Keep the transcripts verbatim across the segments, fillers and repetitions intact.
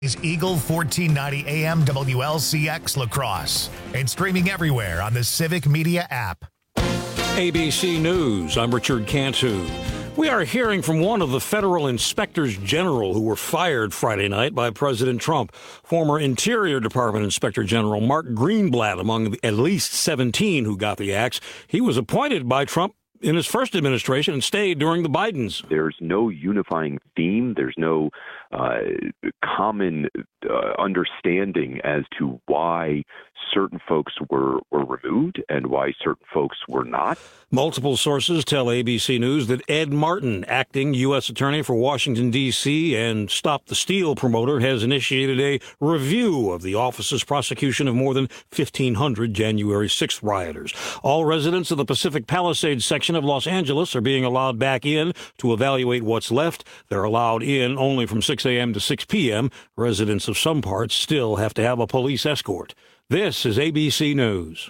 is Eagle fourteen ninety A M W L C X La Crosse and streaming everywhere on the Civic Media app. A B C News, I'm Richard Cantu. We are hearing from one of the federal inspectors general who were fired Friday night by President Trump. Former Interior Department Inspector General Mark Greenblatt among the at least seventeen who got the axe. He was appointed by Trump in his first administration and stayed during the Bidens. There's no unifying theme. There's no uh, common uh, understanding as to why certain folks were, were removed and why certain folks were not. Multiple sources tell A B C News that Ed Martin, acting U S Attorney for Washington, D C and Stop the Steal promoter, has initiated a review of the office's prosecution of more than fifteen hundred January sixth rioters. All residents of the Pacific Palisades section of Los Angeles are being allowed back in to evaluate what's left. They're allowed in only from six a.m. to six p.m. Residents of some parts still have to have a police escort. This is A B C News.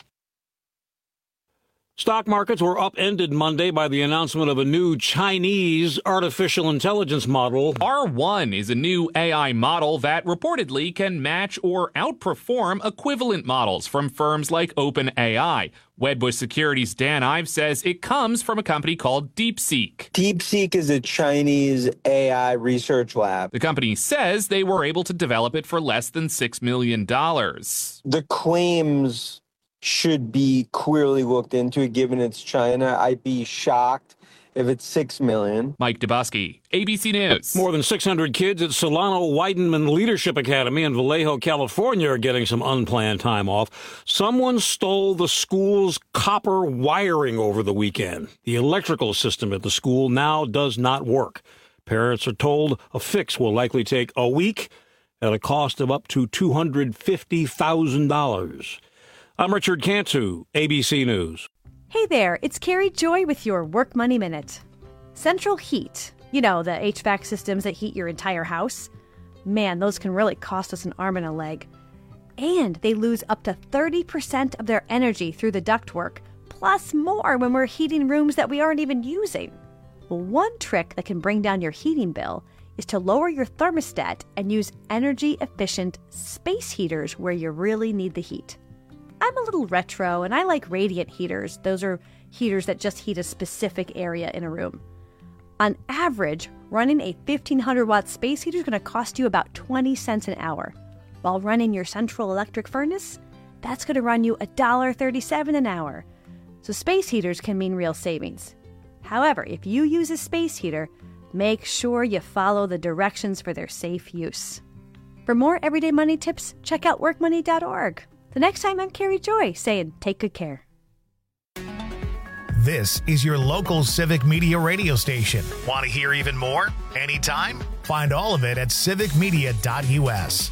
Stock markets were upended Monday by the announcement of a new Chinese artificial intelligence model. R one is a new A I model that reportedly can match or outperform equivalent models from firms like OpenAI. Wedbush Securities' Dan Ives says it comes from a company called DeepSeek. DeepSeek is a Chinese A I research lab. The company says they were able to develop it for less than six million dollars. The claims should be clearly looked into, given it's China. I'd be shocked if it's six million dollars. Mike Dubosky, A B C News. More than six hundred kids at Solano Weidenman Leadership Academy in Vallejo, California are getting some unplanned time off. Someone stole the school's copper wiring over the weekend. The electrical system at the school now does not work. Parents are told a fix will likely take a week at a cost of up to two hundred fifty thousand dollars. I'm Richard Cantu, A B C News. Hey there, it's Carrie Joy with your Work Money Minute. Central Heat, you know, the H V A C systems that heat your entire house. Man, those can really cost us an arm and a leg. And they lose up to thirty percent of their energy through the ductwork, plus more when we're heating rooms that we aren't even using. Well, one trick that can bring down your heating bill is to lower your thermostat and use energy-efficient space heaters where you really need the heat. I'm a little retro, and I like radiant heaters. Those are heaters that just heat a specific area in a room. On average, running a fifteen hundred watt space heater is going to cost you about twenty cents an hour. While running your central electric furnace, that's going to run you one dollar thirty-seven an hour. So space heaters can mean real savings. However, if you use a space heater, make sure you follow the directions for their safe use. For more everyday money tips, check out work money dot org. The next time, I'm Carrie Joy saying take good care. This is your local Civic Media radio station. Want to hear even more? Anytime? Find all of it at civic media dot u s.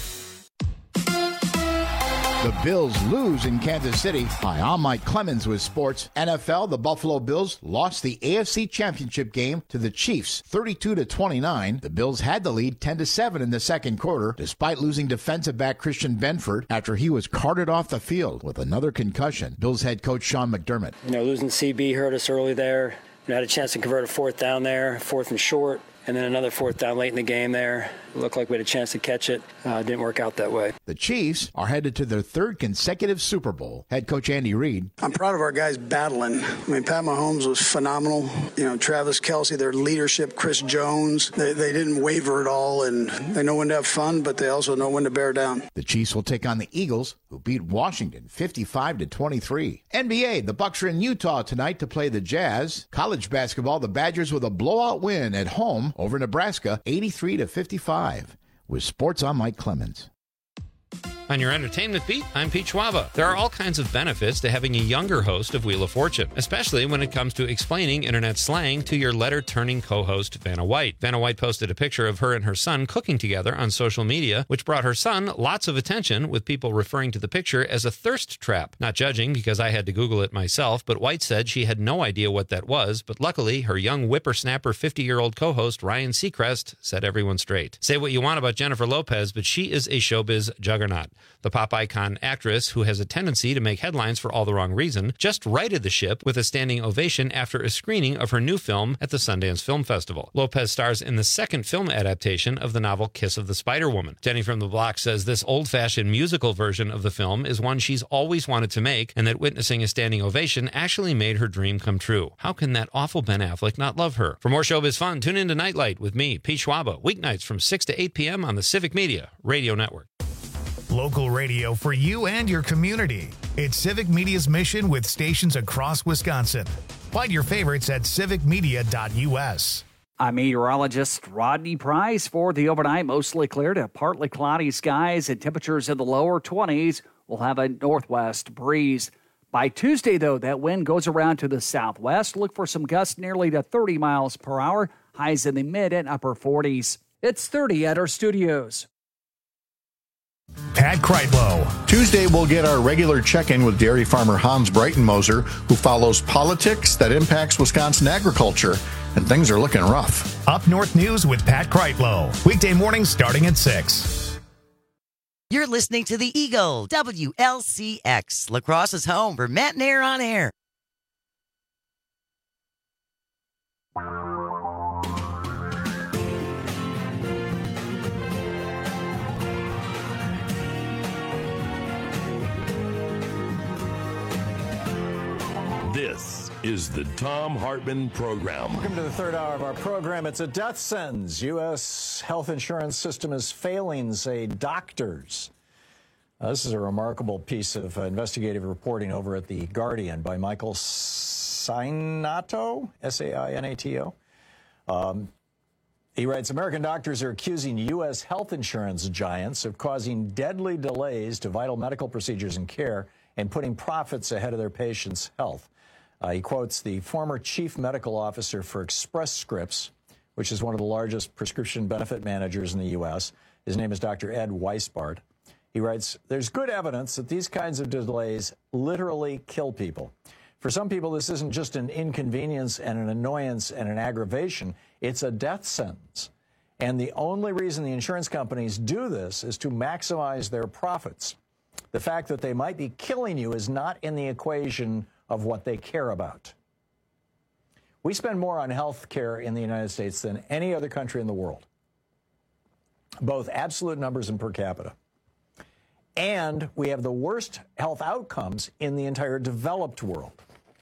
The Bills lose in Kansas City. Hi, I'm Mike Clemens with sports. N F L, the Buffalo Bills lost the A F C Championship game to the Chiefs, thirty-two to twenty-nine. The Bills had the lead ten to seven in the second quarter, despite losing defensive back Christian Benford after he was carted off the field with another concussion. Bills head coach Sean McDermott. You know, losing C B hurt us early there. We had a chance to convert a fourth down there, fourth and short. And then another fourth down late in the game there. It looked like we had a chance to catch it. Uh, didn't work out that way. The Chiefs are headed to their third consecutive Super Bowl. Head coach Andy Reid. I'm proud of our guys battling. I mean, Pat Mahomes was phenomenal. You know, Travis Kelce, their leadership, Chris Jones, they, they didn't waver at all. And they know when to have fun, but they also know when to bear down. The Chiefs will take on the Eagles, who beat Washington fifty-five to twenty-three. N B A, the Bucks are in Utah tonight to play the Jazz. College basketball, the Badgers with a blowout win at home over Nebraska, eighty-three to fifty-five. With sports, I'm Mike Clemens. On your entertainment beat, I'm Pete Schwaba. There are all kinds of benefits to having a younger host of Wheel of Fortune, especially when it comes to explaining internet slang to your letter-turning co-host, Vanna White. Vanna White posted a picture of her and her son cooking together on social media, which brought her son lots of attention, with people referring to the picture as a thirst trap. Not judging, because I had to Google it myself, but White said she had no idea what that was, but luckily, her young whippersnapper fifty-year-old co-host, Ryan Seacrest, set everyone straight. Say what you want about Jennifer Lopez, but she is a showbiz juggernaut. The pop icon actress, who has a tendency to make headlines for all the wrong reason, just righted the ship with a standing ovation after a screening of her new film at the Sundance Film Festival. Lopez stars in the second film adaptation of the novel Kiss of the Spider-Woman. Jenny from the Block says this old-fashioned musical version of the film is one she's always wanted to make, and that witnessing a standing ovation actually made her dream come true. How can that awful Ben Affleck not love her? For more showbiz fun, tune in to Nightlight with me, Pete Schwaba, weeknights from six to eight p.m. on the Civic Media Radio Network. Local radio for you and your community. It's Civic Media's mission with stations across Wisconsin. Find your favorites at civic media dot u s. I'm meteorologist Rodney Price. For the overnight, mostly clear to partly cloudy skies and temperatures in the lower twenties. We'll have a northwest breeze. By Tuesday, though, that wind goes around to the southwest. Look for some gusts nearly to thirty miles per hour. Highs in the mid and upper forties. It's thirty at our studios. Pat Kreitlow. Tuesday, we'll get our regular check-in with dairy farmer Hans Breitenmoser, who follows politics that impacts Wisconsin agriculture, and things are looking rough. Up North News with Pat Kreitlow. Weekday mornings starting at six. You're listening to the Eagle, W L C X, La Crosse's home for Matt and Air on Air. This is the Thom Hartmann Program. Welcome to the third hour of our program. It's a death sentence. U S health insurance system is failing, say doctors. Uh, this is a remarkable piece of uh, investigative reporting over at The Guardian by Michael Sainato, S A I N A T O. Um, he writes, American doctors are accusing U S health insurance giants of causing deadly delays to vital medical procedures and care and putting profits ahead of their patients' health. Uh, he quotes the former chief medical officer for Express Scripts, which is one of the largest prescription benefit managers in the U S. His name is Doctor Ed Weisbart. He writes, there's good evidence that these kinds of delays literally kill people. For some people, this isn't just an inconvenience and an annoyance and an aggravation. It's a death sentence. And the only reason the insurance companies do this is to maximize their profits. The fact that they might be killing you is not in the equation of what they care about. We spend more on health care in the United States than any other country in the world, both absolute numbers and per capita. And we have the worst health outcomes in the entire developed world.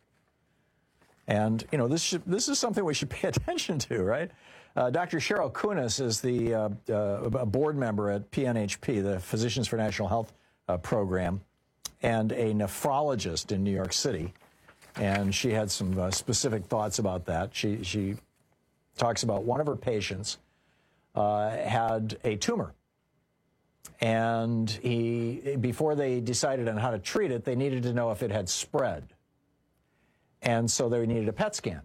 And, you know, this should, this is something we should pay attention to, right? Uh, Doctor Cheryl Kunis is the uh, uh, board member at P N H P, the Physicians for National Health uh, program, and a nephrologist in New York City. And she had some uh, specific thoughts about that. She, she talks about one of her patients uh, had a tumor. And he, before they decided on how to treat it, they needed to know if it had spread. And so they needed a P E T scan.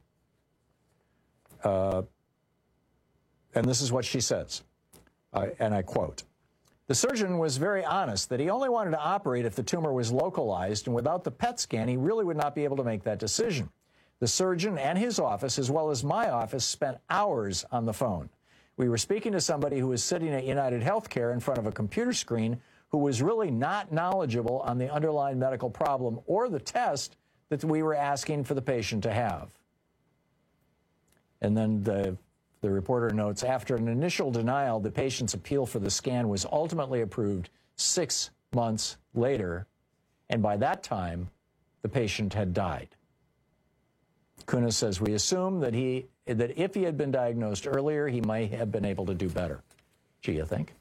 Uh, and this is what she says, uh, and I quote, the surgeon was very honest that he only wanted to operate if the tumor was localized, and without the P E T scan, he really would not be able to make that decision. The surgeon and his office, as well as my office, spent hours on the phone. We were speaking to somebody who was sitting at United Healthcare in front of a computer screen who was really not knowledgeable on the underlying medical problem or the test that we were asking for the patient to have. And then the, the reporter notes, after an initial denial, the patient's appeal for the scan was ultimately approved six months later, and by that time, the patient had died. Kunis says, we assume that he that if he had been diagnosed earlier, he might have been able to do better. Gee, you think?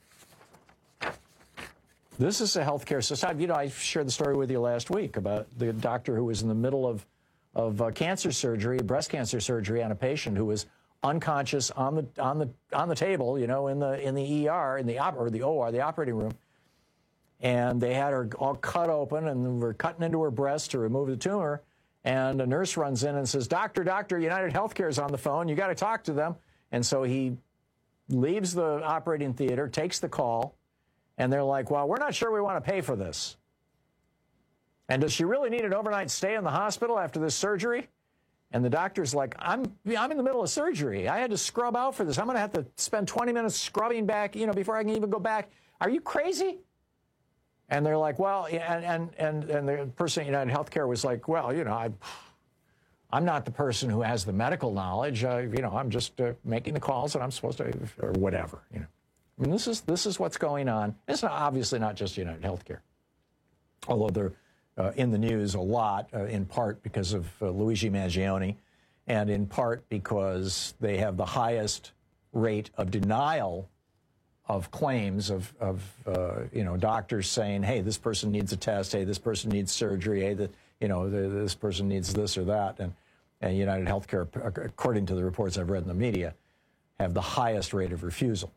This is a healthcare society. You know, I shared the story with you last week about the doctor who was in the middle of, of uh, cancer surgery, breast cancer surgery on a patient who was unconscious on the on the on the table, you know, in the in the E R, in the op or the O R, the operating room. And they had her all cut open and were cutting into her breast to remove the tumor. And a nurse runs in and says, Doctor, doctor, United Healthcare is on the phone. You got to talk to them. And so he leaves the operating theater, takes the call, and they're like, well, we're not sure we want to pay for this. And does she really need an overnight stay in the hospital after this surgery? And the doctor's like, I'm, I'm in the middle of surgery. I had to scrub out for this. I'm going to have to spend twenty minutes scrubbing back, you know, before I can even go back. Are you crazy? And they're like, well, and and and, and the person at United Healthcare was like, well, you know, I, I'm not the person who has the medical knowledge. Uh, you know, I'm just uh, making the calls that I'm supposed to, or whatever. You know, I mean, this is this is what's going on. It's not obviously not just United Healthcare, although they're uh, in the news a lot, uh, in part because of uh, Luigi Mangione, and in part because they have the highest rate of denial of claims of, of uh, you know, doctors saying, hey, this person needs a test, hey, this person needs surgery, hey, the, you know, the, this person needs this or that. And, and United Healthcare, according to the reports I've read in the media, have the highest rate of refusal.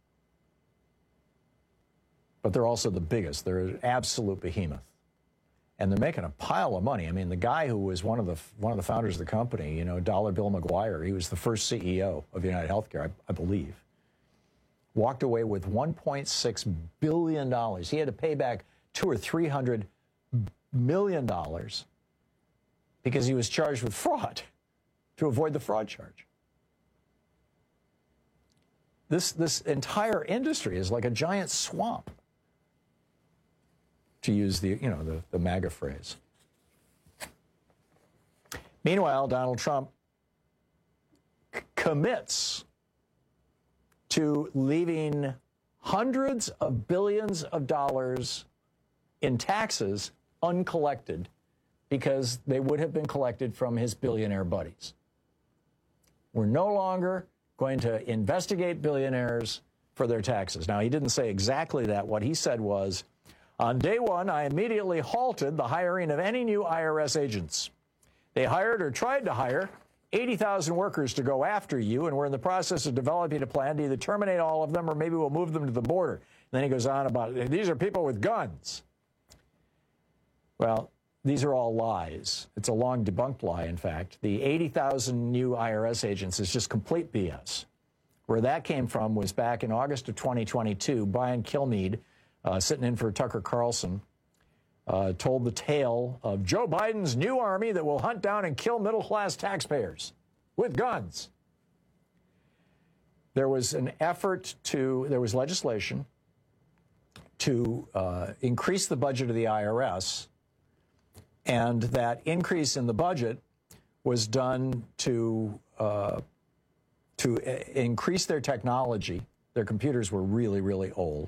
But they're also the biggest. They're an absolute behemoth. And they're making a pile of money. I mean, the guy who was one of the one of the founders of the company, you know, Dollar Bill McGuire, he was the first C E O of United Healthcare, I, I believe, walked away with one point six billion dollars. He had to pay back two or three hundred million dollars because he was charged with fraud to avoid the fraud charge. This this entire industry is like a giant swamp, to use the you know the, the MAGA phrase. Meanwhile, Donald Trump c- commits to leaving hundreds of billions of dollars in taxes uncollected because they would have been collected from his billionaire buddies. We're no longer going to investigate billionaires for their taxes. Now, he didn't say exactly that. What he said was, on day one, I immediately halted the hiring of any new I R S agents. They hired or tried to hire eighty thousand workers to go after you, and we're in the process of developing a plan to either terminate all of them or maybe we'll move them to the border. And then he goes on about, these are people with guns. Well, these are all lies. It's a long debunked lie, in fact. The eighty thousand new I R S agents is just complete B S. Where that came from was back in August of twenty twenty-two, Brian Kilmeade, uh, sitting in for Tucker Carlson, Uh, told the tale of Joe Biden's new army that will hunt down and kill middle-class taxpayers with guns. There was an effort to, there was legislation to uh, increase the budget of the I R S, and that increase in the budget was done to, uh, to increase their technology. Their computers were really, really old.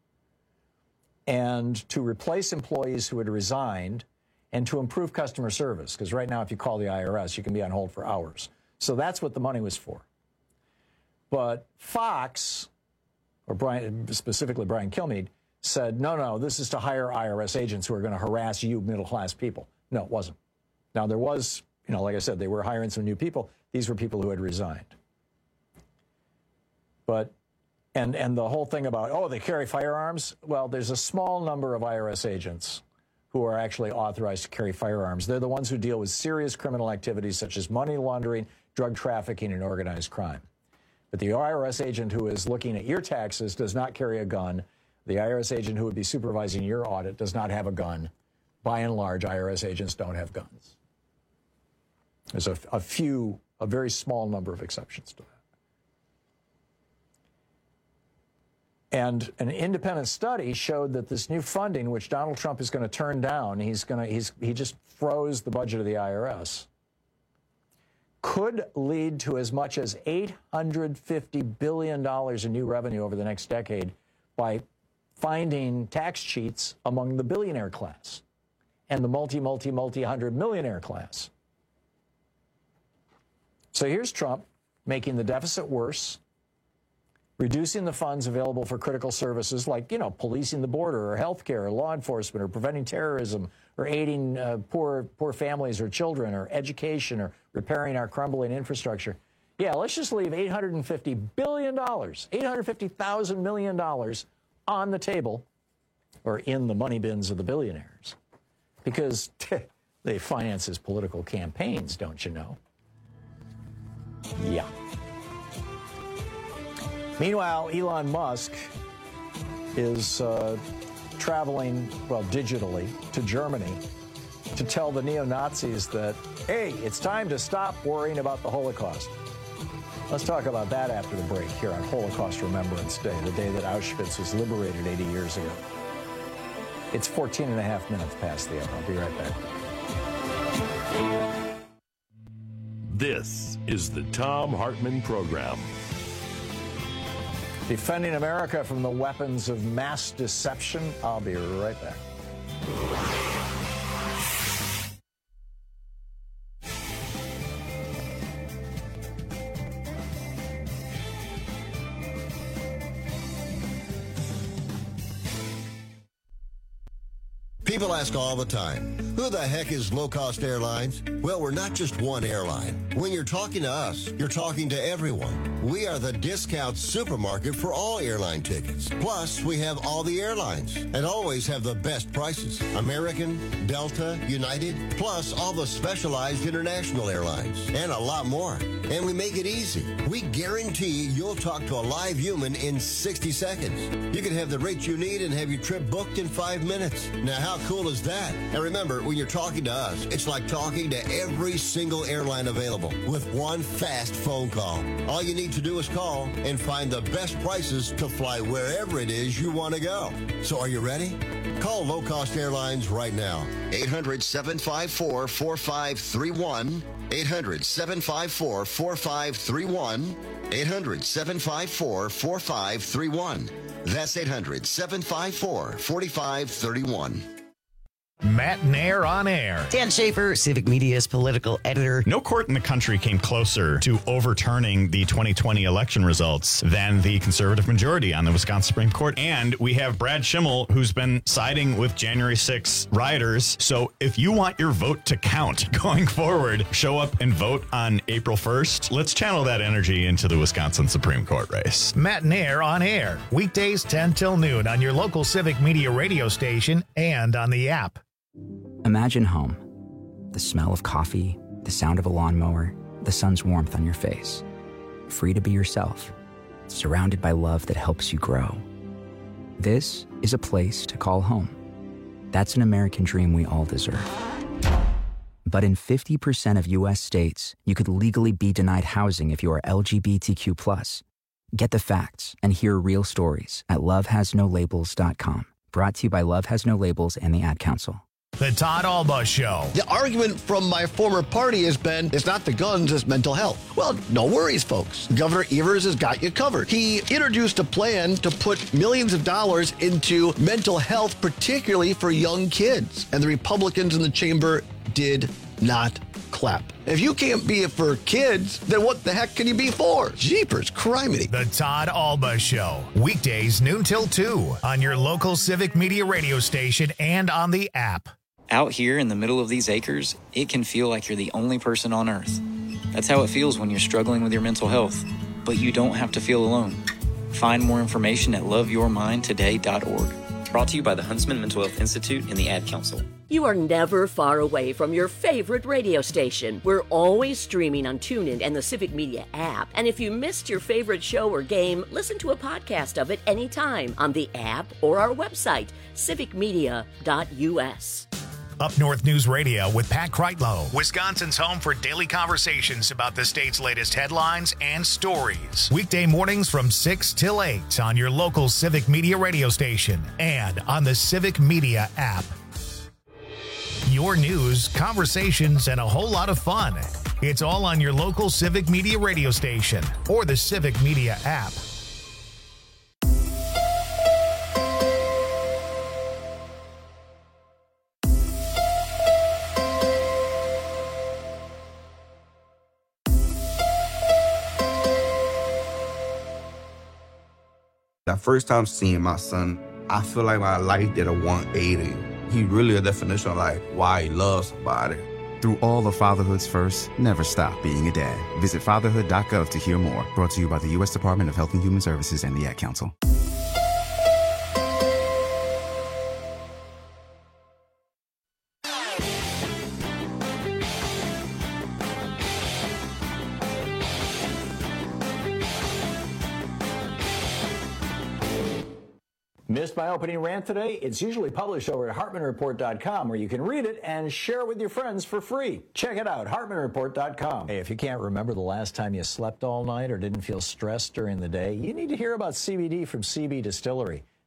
And to replace employees who had resigned, and to improve customer service. Because right now, if you call the I R S, you can be on hold for hours. So that's what the money was for. But Fox, or Brian, specifically Brian Kilmeade, said, no, no, this is to hire I R S agents who are going to harass you middle-class people. No, it wasn't. Now, there was, you know, like I said, they were hiring some new people. These were people who had resigned. But And and the whole thing about, oh, they carry firearms. Well, there's a small number of I R S agents who are actually authorized to carry firearms. They're the ones who deal with serious criminal activities such as money laundering, drug trafficking, and organized crime. But the I R S agent who is looking at your taxes does not carry a gun. The I R S agent who would be supervising your audit does not have a gun. By and large, I R S agents don't have guns. There's a, a few, a very small number of exceptions to that. And an independent study showed that this new funding, which Donald Trump is going to turn down, he's going to, he's, he just froze the budget of the I R S, could lead to as much as eight hundred fifty billion dollars in new revenue over the next decade by finding tax cheats among the billionaire class and the multi, multi, multi-hundred millionaire class. So here's Trump making the deficit worse, reducing the funds available for critical services like, you know, policing the border or healthcare or law enforcement or preventing terrorism or aiding uh, poor poor families or children or education or repairing our crumbling infrastructure. Yeah, let's just leave eight hundred fifty billion dollars, eight hundred fifty thousand million dollars on the table or in the money bins of the billionaires because they finance his political campaigns, don't you know? Yeah. Meanwhile, Elon Musk is uh, traveling, well, digitally to Germany to tell the neo-Nazis that, hey, it's time to stop worrying about the Holocaust. Let's talk about that after the break here on Holocaust Remembrance Day, the day that Auschwitz was liberated eighty years ago. It's fourteen and a half minutes past the hour. I'll be right back. This is the Thom Hartmann Program. Defending America from the weapons of mass deception. I'll be right back. People ask all the time, who the heck is Low Cost Airlines? Well, we're not just one airline. When you're talking to us, you're talking to everyone. We are the discount supermarket for all airline tickets. Plus, we have all the airlines and always have the best prices. American, Delta, United, plus all the specialized international airlines and a lot more. And we make it easy. We guarantee you'll talk to a live human in sixty seconds. You can have the rates you need and have your trip booked in five minutes. Now, how cool is that? And remember, when you're talking to us, it's like talking to every single airline available with one fast phone call. All you need to do is call and find the best prices to fly wherever it is you want to go. So are you ready? Call Low Cost Airlines right now. eight hundred, seven five four, four five three one. eight hundred, seven five four, four five three one. eight hundred, seven five four, four five three one. That's eight hundred, seven five four, four five three one. Matt Nair on air. Dan Schaefer, Civic Media's political editor. No court in the country came closer to overturning the twenty twenty election results than the conservative majority on the Wisconsin Supreme Court. And we have Brad Schimmel, who's been siding with January sixth rioters. So if you want your vote to count going forward, show up and vote on April first. Let's channel that energy into the Wisconsin Supreme Court race. Matt Nair on air. Weekdays ten till noon on your local Civic Media radio station and on the app. Imagine home. The smell of coffee, the sound of a lawnmower, the sun's warmth on your face. Free to be yourself, surrounded by love that helps you grow. This is a place to call home. That's an American dream we all deserve. But in fifty percent of U S states, you could legally be denied housing if you are L G B T Q plus. Get the facts and hear real stories at love has no labels dot com. Brought to you by Love Has No Labels and the Ad Council. The Todd Alba Show. The argument from my former party has been, it's not the guns, it's mental health. Well, no worries, folks. Governor Evers has got you covered. He introduced a plan to put millions of dollars into mental health, particularly for young kids. And the Republicans in the chamber did not clap. If you can't be it for kids, then what the heck can you be for? Jeepers, criminy. The Todd Alba Show. Weekdays noon till two on your local Civic Media radio station and on the app. Out here in the middle of these acres, it can feel like you're the only person on earth. That's how it feels when you're struggling with your mental health. But you don't have to feel alone. Find more information at love your mind today dot org. Brought to you by the Huntsman Mental Health Institute and the Ad Council. You are never far away from your favorite radio station. We're always streaming on TuneIn and the Civic Media app. And if you missed your favorite show or game, listen to a podcast of it anytime on the app or our website, civic media dot u s. Up North News Radio with Pat Kreitlow, Wisconsin's home for daily conversations about the state's latest headlines and stories. Weekday mornings from six till eight on your local Civic Media radio station and on the Civic Media app. Your news, conversations, and a whole lot of fun. It's all on your local Civic Media radio station or the Civic Media app. The first time seeing my son, I feel like my life did a one eighty. He really a definition of like why he loves somebody. Through all of fatherhood's first, never stop being a dad. Visit fatherhood dot gov to hear more. Brought to you by the U S Department of Health and Human Services and the Ad Council. Missed my opening rant today? It's usually published over at hartman report dot com, where you can read it and share it with your friends for free. Check it out, hartman report dot com. Hey, if you can't remember the last time you slept all night or didn't feel stressed during the day, you need to hear about C B D from C B Distillery.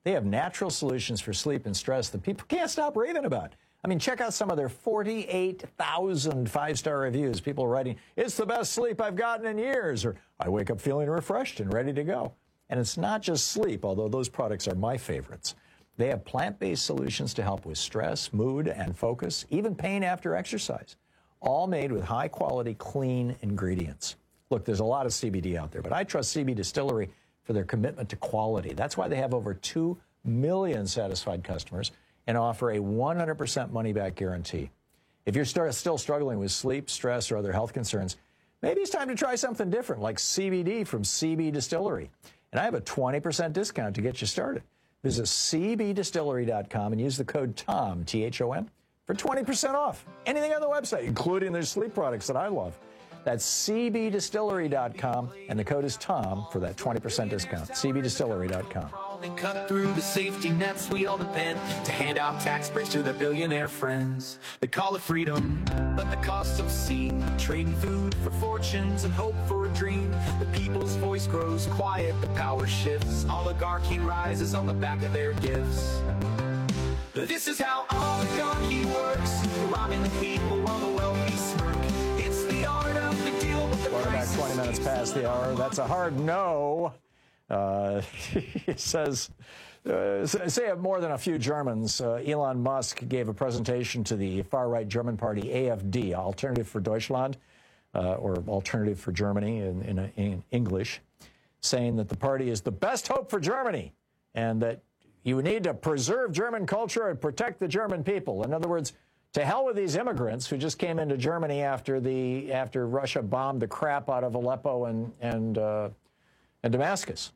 They have natural solutions for sleep and stress that people can't stop raving about. I mean, check out some of their forty-eight thousand five-star reviews. People writing, it's the best sleep I've gotten in years, or I wake up feeling refreshed and ready to go. And it's not just sleep, although those products are my favorites. They have plant-based solutions to help with stress, mood, and focus, even pain after exercise, all made with high-quality, clean ingredients. Look, there's a lot of C B D out there, but I trust C B Distillery for their commitment to quality. That's why they have over two million satisfied customers and offer a one hundred percent money-back guarantee. If you're start, still struggling with sleep, stress, or other health concerns, maybe it's time to try something different, like C B D from C B Distillery. And I have a twenty percent discount to get you started. Visit C B distillery dot com and use the code TOM, T H O M, for twenty percent off. Anything on the website, including their sleep products that I love. That's C B distillery dot com, and the code is TOM for that twenty percent discount. C B distillery dot com. And cut through the safety nets we all depend to hand out tax breaks to their billionaire friends. They call it freedom, but the cost obscene. Trading food for fortunes and hope for a dream. The people's voice grows quiet, the power shifts. Oligarchy rises on the back of their gifts. This is how oligarchy works. Robbing the people while the wealthy smirk. It's the art of the deal with the Quarterback twenty minutes past the hour. That's a hard no. Uh, he says, uh, say more than a few Germans. Uh, Elon Musk gave a presentation to the far-right German party A F D, Alternative for Deutschland, uh, or Alternative for Germany in, in, in English, saying that the party is the best hope for Germany and that you need to preserve German culture and protect the German people. In other words, to hell with these immigrants who just came into Germany after the after Russia bombed the crap out of Aleppo and and uh, and Damascus.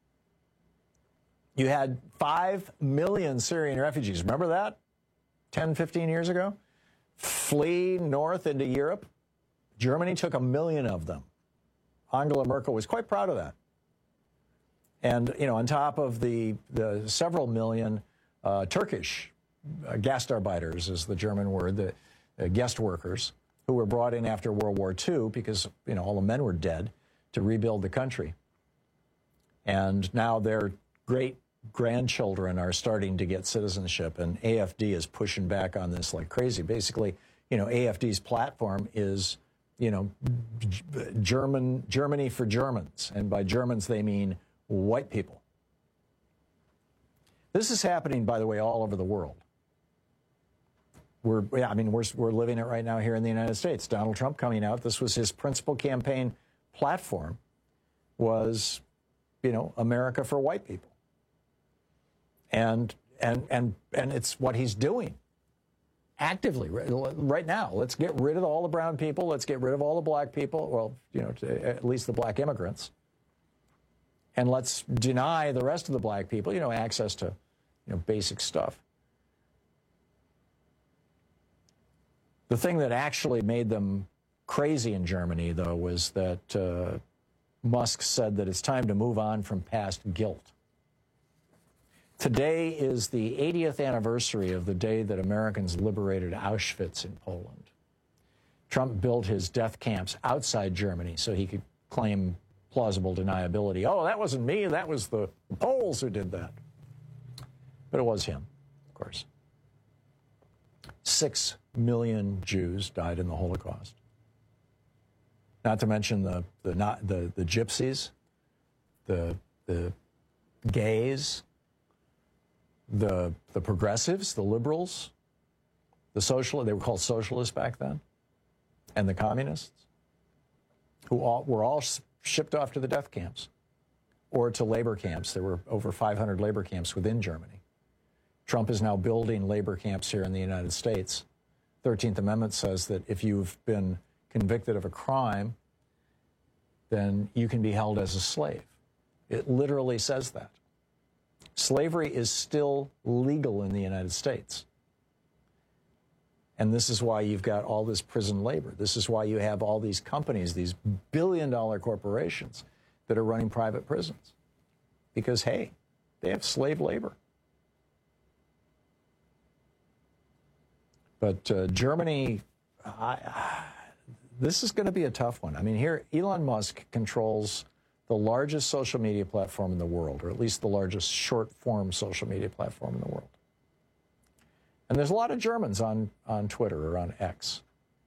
You had five million Syrian refugees. Remember that? ten, fifteen years ago? Flee north into Europe. Germany took a million of them. Angela Merkel was quite proud of that. And, you know, on top of the, the several million uh, Turkish uh, Gastarbeiters is the German word, the uh, guest workers, who were brought in after World War Two because, you know, all the men were dead to rebuild the country. And now their great-grandchildren are starting to get citizenship, and A F D is pushing back on this like crazy. Basically, you know, A F D's platform is, you know, German Germany for Germans. And by Germans, they mean white people. This is happening, by the way, all over the world. We're, yeah, I mean, we're, we're living it right now here in the United States. Donald Trump coming out, this was his principal campaign platform, was, you know, America for white people. And, and, and, and it's what he's doing actively right now. Let's get rid of all the brown people. Let's get rid of all the black people. Well, you know, to, at least the black immigrants. And let's deny the rest of the black people, you know, access to, you know, basic stuff. The thing that actually made them crazy in Germany, though, was that uh, Musk said that it's time to move on from past guilt. Today is the eightieth anniversary of the day that Americans liberated Auschwitz in Poland. Trump built his death camps outside Germany so he could claim plausible deniability. Oh, that wasn't me. That was the Poles who did that. But it was him, of course. Six million Jews died in the Holocaust. Not to mention the the not the, the gypsies, the the gays, the the progressives, the liberals, the social they were called socialists back then, and the communists, who all were all shipped off to the death camps or to labor camps. There were over five hundred labor camps within Germany. Trump is now building labor camps here in the United States. thirteenth Amendment says that if you've been convicted of a crime, then you can be held as a slave. It literally says that. Slavery is still legal in the United States. And this is why you've got all this prison labor. This is why you have all these companies, these billion-dollar corporations that are running private prisons. Because, hey, they have slave labor. But uh, Germany, I, this is going to be a tough one. I mean, here, Elon Musk controls the largest social media platform in the world, or at least the largest short-form social media platform in the world. And there's a lot of Germans on, on Twitter or on X.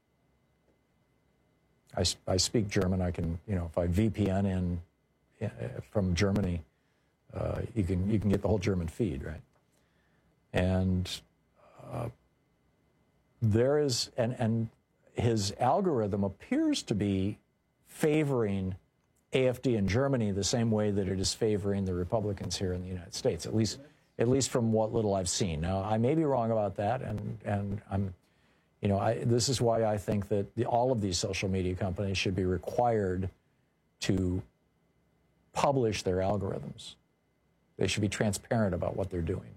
I, I speak German. I can, you know, if I V P N in uh, from Germany, uh, you can you can get the whole German feed, right? And uh, there is, and and his algorithm appears to be favoring A F D in Germany the same way that it is favoring the Republicans here in the United States, at least at least from what little I've seen. Now, I may be wrong about that, and and I'm. You know, I, this is why I think that the, all of these social media companies should be required to publish their algorithms. They should be transparent about what they're doing.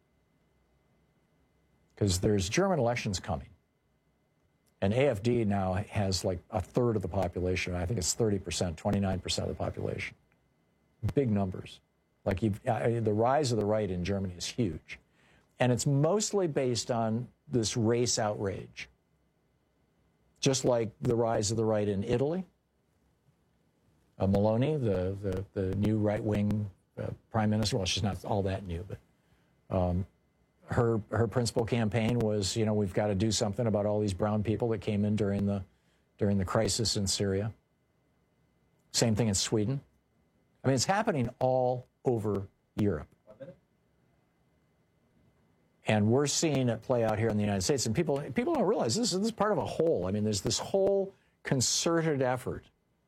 Because there's German elections coming. And A F D now has like a third of the population. I think it's thirty percent, twenty-nine percent of the population. Big numbers. Like you've, uh, the rise of the right in Germany is huge. And it's mostly based on this race outrage. Just like the rise of the right in Italy. Uh, Meloni, the, the, the new right-wing uh, prime minister, well, she's not all that new, but um, her, her principal campaign was, you know, we've got to do something about all these brown people that came in during the, during the crisis in Syria. Same thing in Sweden. I mean, it's happening all over Europe. And we're seeing it play out here in the United States. And people, people don't realize this is, this is part of a whole. I mean, there's this whole concerted effort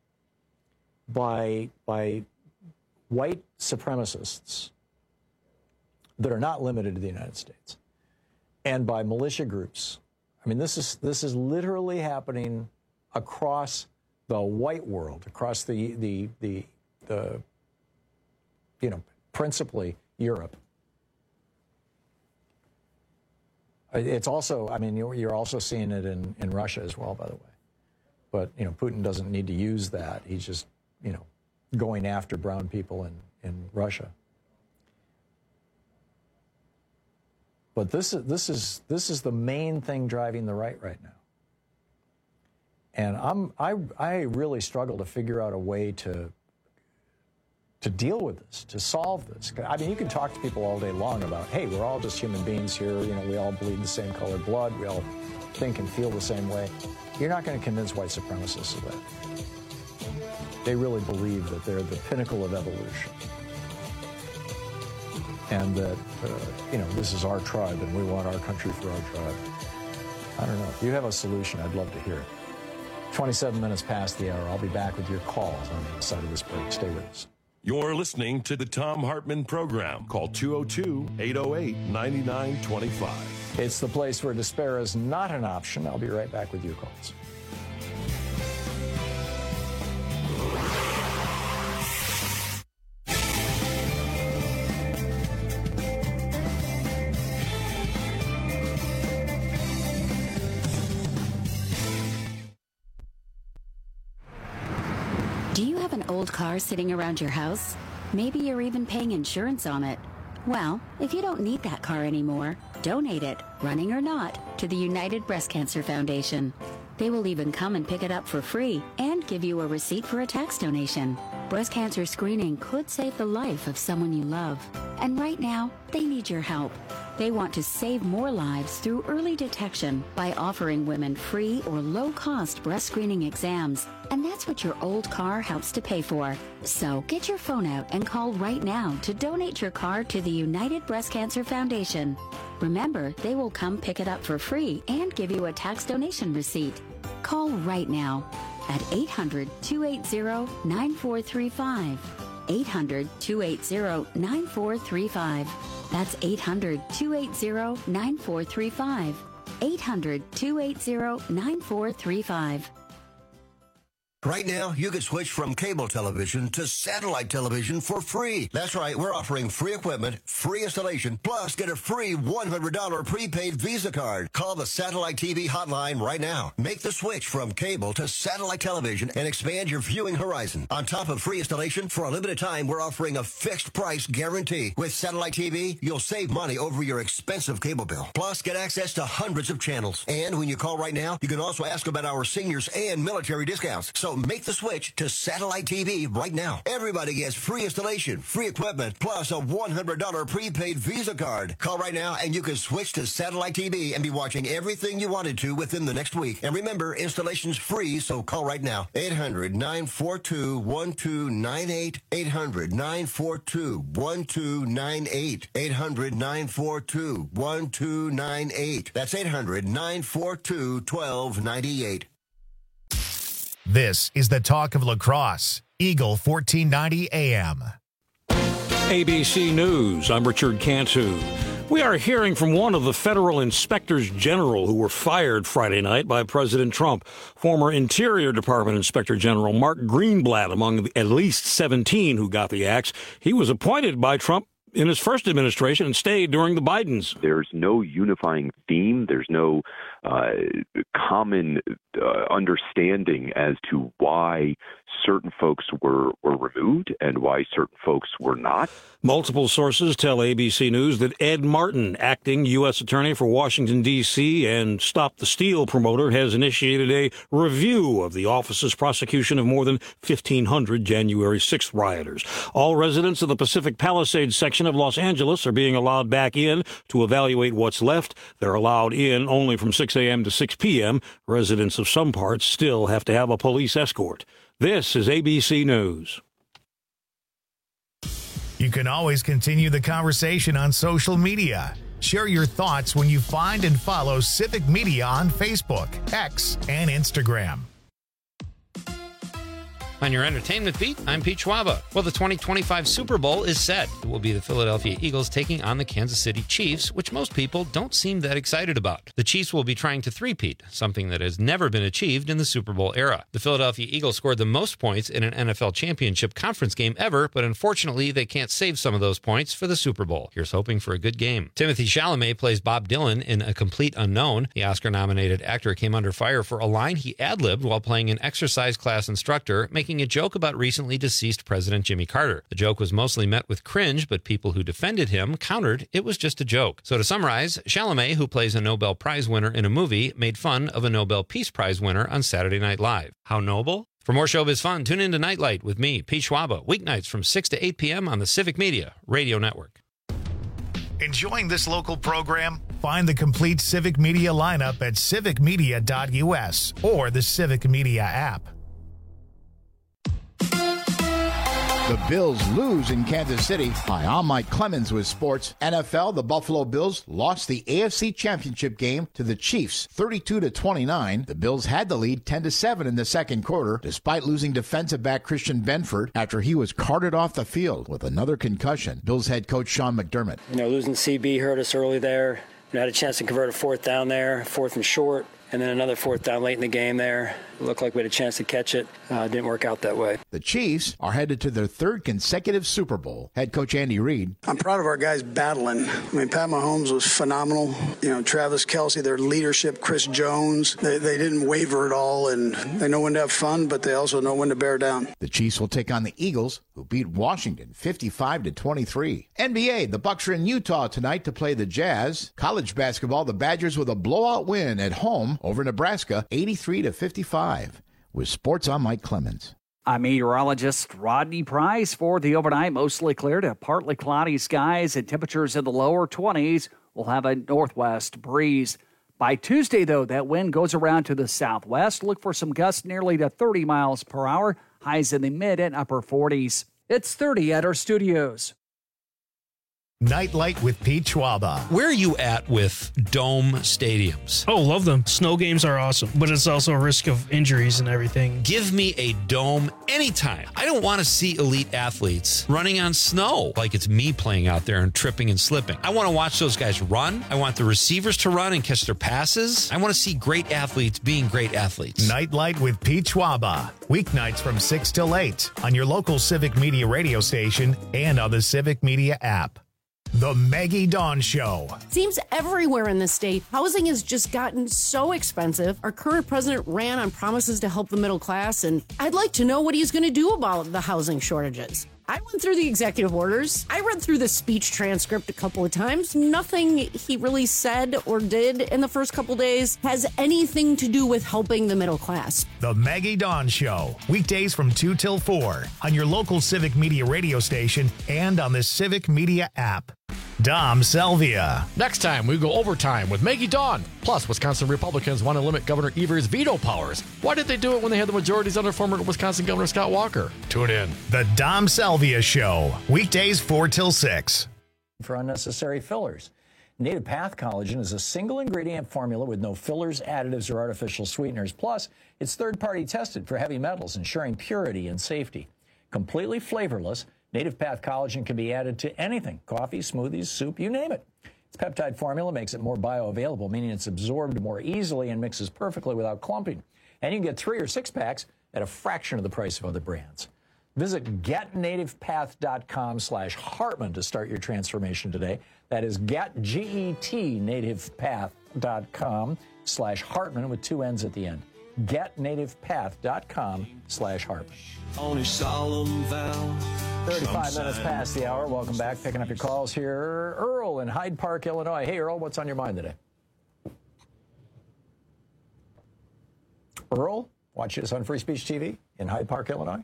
by, by white supremacists that are not limited to the United States, and by militia groups. I mean, this is, this is literally happening across the white world, across the, the, the, the you know, principally Europe. It's also, I mean, you're, you're also seeing it in, in Russia as well, by the way. But, you know, Putin doesn't need to use that. He's just, you know, going after brown people in, in Russia. But this is, this is, this is the main thing driving the right right now. And I'm, I, I really struggle to figure out a way to, to deal with this, to solve this. I mean, you can talk to people all day long about, hey, we're all just human beings here. You know, we all bleed the same colored blood. We all think and feel the same way. You're not going to convince white supremacists of that. They really believe that they're the pinnacle of evolution. And that, uh, you know, this is our tribe and we want our country for our tribe. I don't know. If you have a solution, I'd love to hear it. twenty-seven minutes past the hour. I'll be back with your calls on the other side of this break. Stay with us. You're listening to the Thom Hartmann Program. Call two oh two, eight oh eight, nine nine two five. It's the place where despair is not an option. I'll be right back with your calls. Old car sitting around your house? Maybe you're even paying insurance on it. Well, if you don't need that car anymore, donate it, running or not, to the United Breast Cancer Foundation. They will even come and pick it up for free and give you a receipt for a tax donation. Breast cancer screening could save the life of someone you love. And right now, they need your help. They want to save more lives through early detection by offering women free or low-cost breast screening exams. And that's what your old car helps to pay for. So get your phone out and call right now to donate your car to the United Breast Cancer Foundation. Remember, they will come pick it up for free and give you a tax donation receipt. Call right now at eight hundred, two eight zero, nine four three five. eight hundred, two eight zero, nine four three five. That's eight hundred, two eight zero, nine four three five. eight hundred, two eight zero, nine four three five. Right now, you can switch from cable television to satellite television for free. That's right, we're offering free equipment, free installation, plus get a free one hundred dollars prepaid Visa card. Call the Satellite T V hotline right now. Make the switch from cable to satellite television and expand your viewing horizon. On top of free installation, for a limited time, we're offering a fixed price guarantee. With Satellite T V, you'll save money over your expensive cable bill. Plus, get access to hundreds of channels. And when you call right now, you can also ask about our seniors and military discounts. So So make the switch to satellite T V right now. Everybody gets free installation, free equipment, plus a one hundred dollars prepaid Visa card. Call right now and you can switch to satellite T V and be watching everything you wanted to within the next week. And remember, installation's free, so call right now. eight hundred, nine four two, one two nine eight. eight hundred, nine four two, one two nine eight. eight hundred, nine four two, one two nine eight. That's eight hundred, nine four two, one two nine eight. This is the talk of lacrosse. Eagle fourteen ninety A M. A B C News, I'm Richard Cantu. We are hearing from one of the federal inspectors general who were fired Friday night by President Trump. Former Interior Department Inspector General Mark Greenblatt among the at least seventeen who got the axe. He was appointed by Trump in his first administration and stayed during the Bidens. There's no unifying theme. There's no uh, common uh, understanding as to why certain folks were, were removed and why certain folks were not. Multiple sources tell A B C News that Ed Martin, acting U S Attorney for Washington, D C and Stop the Steal promoter, has initiated a review of the office's prosecution of more than fifteen hundred January sixth rioters. All residents of the Pacific Palisades section of Los Angeles are being allowed back in to evaluate what's left. They're allowed in only from six a.m. to six p.m. Residents of some parts still have to have a police escort. This is A B C News. You can always continue the conversation on social media. Share your thoughts when you find and follow Civic Media on Facebook, X, and Instagram. On your entertainment beat, I'm Pete Schwaba. Well, the twenty twenty-five Super Bowl is set. It will be the Philadelphia Eagles taking on the Kansas City Chiefs, which most people don't seem that excited about. The Chiefs will be trying to three-peat, something that has never been achieved in the Super Bowl era. The Philadelphia Eagles scored the most points in an N F L championship conference game ever, but unfortunately, they can't save some of those points for the Super Bowl. Here's hoping for a good game. Timothée Chalamet plays Bob Dylan in A Complete Unknown. The Oscar-nominated actor came under fire for a line he ad-libbed while playing an exercise class instructor, making a joke about recently deceased President Jimmy Carter. The joke was mostly met with cringe, but people who defended him countered it was just a joke. So to summarize, Chalamet, who plays a Nobel Prize winner in a movie, made fun of a Nobel Peace Prize winner on Saturday Night Live. How noble? For more showbiz fun, tune in to Nightlight with me, Pete Schwaba, weeknights from six to eight p.m. on the Civic Media Radio Network. Enjoying this local program? Find the complete Civic Media lineup at civic media dot u s or the Civic Media app. The Bills lose in Kansas City. Hi, I'm Mike Clemens with sports. N F L, the Buffalo Bills lost the A F C Championship game to the Chiefs, thirty-two to twenty-nine. The Bills had the lead ten to seven in the second quarter, despite losing defensive back Christian Benford after he was carted off the field with another concussion. Bills head coach Sean McDermott. You know, losing C B hurt us early there. We had a chance to convert a fourth down there, fourth and short. And then another fourth down late in the game there. It looked like we had a chance to catch it. Uh, didn't work out that way. The Chiefs are headed to their third consecutive Super Bowl. Head coach Andy Reid. I'm proud of our guys battling. I mean, Pat Mahomes was phenomenal. You know, Travis Kelce, their leadership, Chris Jones, they, they didn't waver at all. And they know when to have fun, but they also know when to bear down. The Chiefs will take on the Eagles, who beat Washington fifty-five to twenty-three. N B A, the Bucks are in Utah tonight to play the Jazz. College basketball, the Badgers with a blowout win at home over Nebraska, eighty-three to fifty-five. With sports, I'm Mike Clemens. I'm meteorologist Rodney Price. For the overnight, mostly clear to partly cloudy skies and temperatures in the lower twenties. We'll have a northwest breeze. By Tuesday, though, that wind goes around to the southwest. Look for some gusts nearly to thirty miles per hour. Highs in the mid and upper forties. It's thirty at our studios. Nightlight with Pete Schwaba. Where are you at with dome stadiums? Oh, love them. Snow games are awesome, but it's also a risk of injuries and everything. Give me a dome anytime. I don't want to see elite athletes running on snow like it's me playing out there and tripping and slipping. I want to watch those guys run. I want the receivers to run and catch their passes. I want to see great athletes being great athletes. Nightlight with Pete Schwaba. Weeknights from six till eight on your local Civic Media radio station and on the Civic Media app. The Maggie Dawn Show. Seems everywhere in the state, housing has just gotten so expensive. Our current president ran on promises to help the middle class, and I'd like to know what he's going to do about the housing shortages. I went through the executive orders. I read through the speech transcript a couple of times. Nothing he really said or did in the first couple days has anything to do with helping the middle class. The Maggie Dawn Show, weekdays from two till four on your local Civic Media radio station and on the Civic Media app. Dom Selvia. Next time, we go overtime with Maggie Dawn. Plus, Wisconsin Republicans want to limit Governor Evers' veto powers. Why did they do it when they had the majorities under former Wisconsin Governor Scott Walker? Tune in. The Dom Selvia Show, weekdays four till six. For unnecessary fillers. Native Path Collagen is a single ingredient formula with no fillers, additives, or artificial sweeteners. Plus, it's third-party tested for heavy metals, ensuring purity and safety. Completely flavorless, Native Path Collagen can be added to anything, coffee, smoothies, soup, you name it. Its peptide formula makes it more bioavailable, meaning it's absorbed more easily and mixes perfectly without clumping. And you can get three or six packs at a fraction of the price of other brands. Visit getnativepath.com slash Hartman to start your transformation today. That is get, G E T, nativepath.com slash Hartman with two N's at the end. getnativepath.com slash Hartman. On a solemn vow. thirty-five minutes past the hour. Welcome back. Picking up your calls here. Earl in Hyde Park, Illinois. Hey, Earl, what's on your mind today? Earl, watch this on Free Speech T V in Hyde Park, Illinois.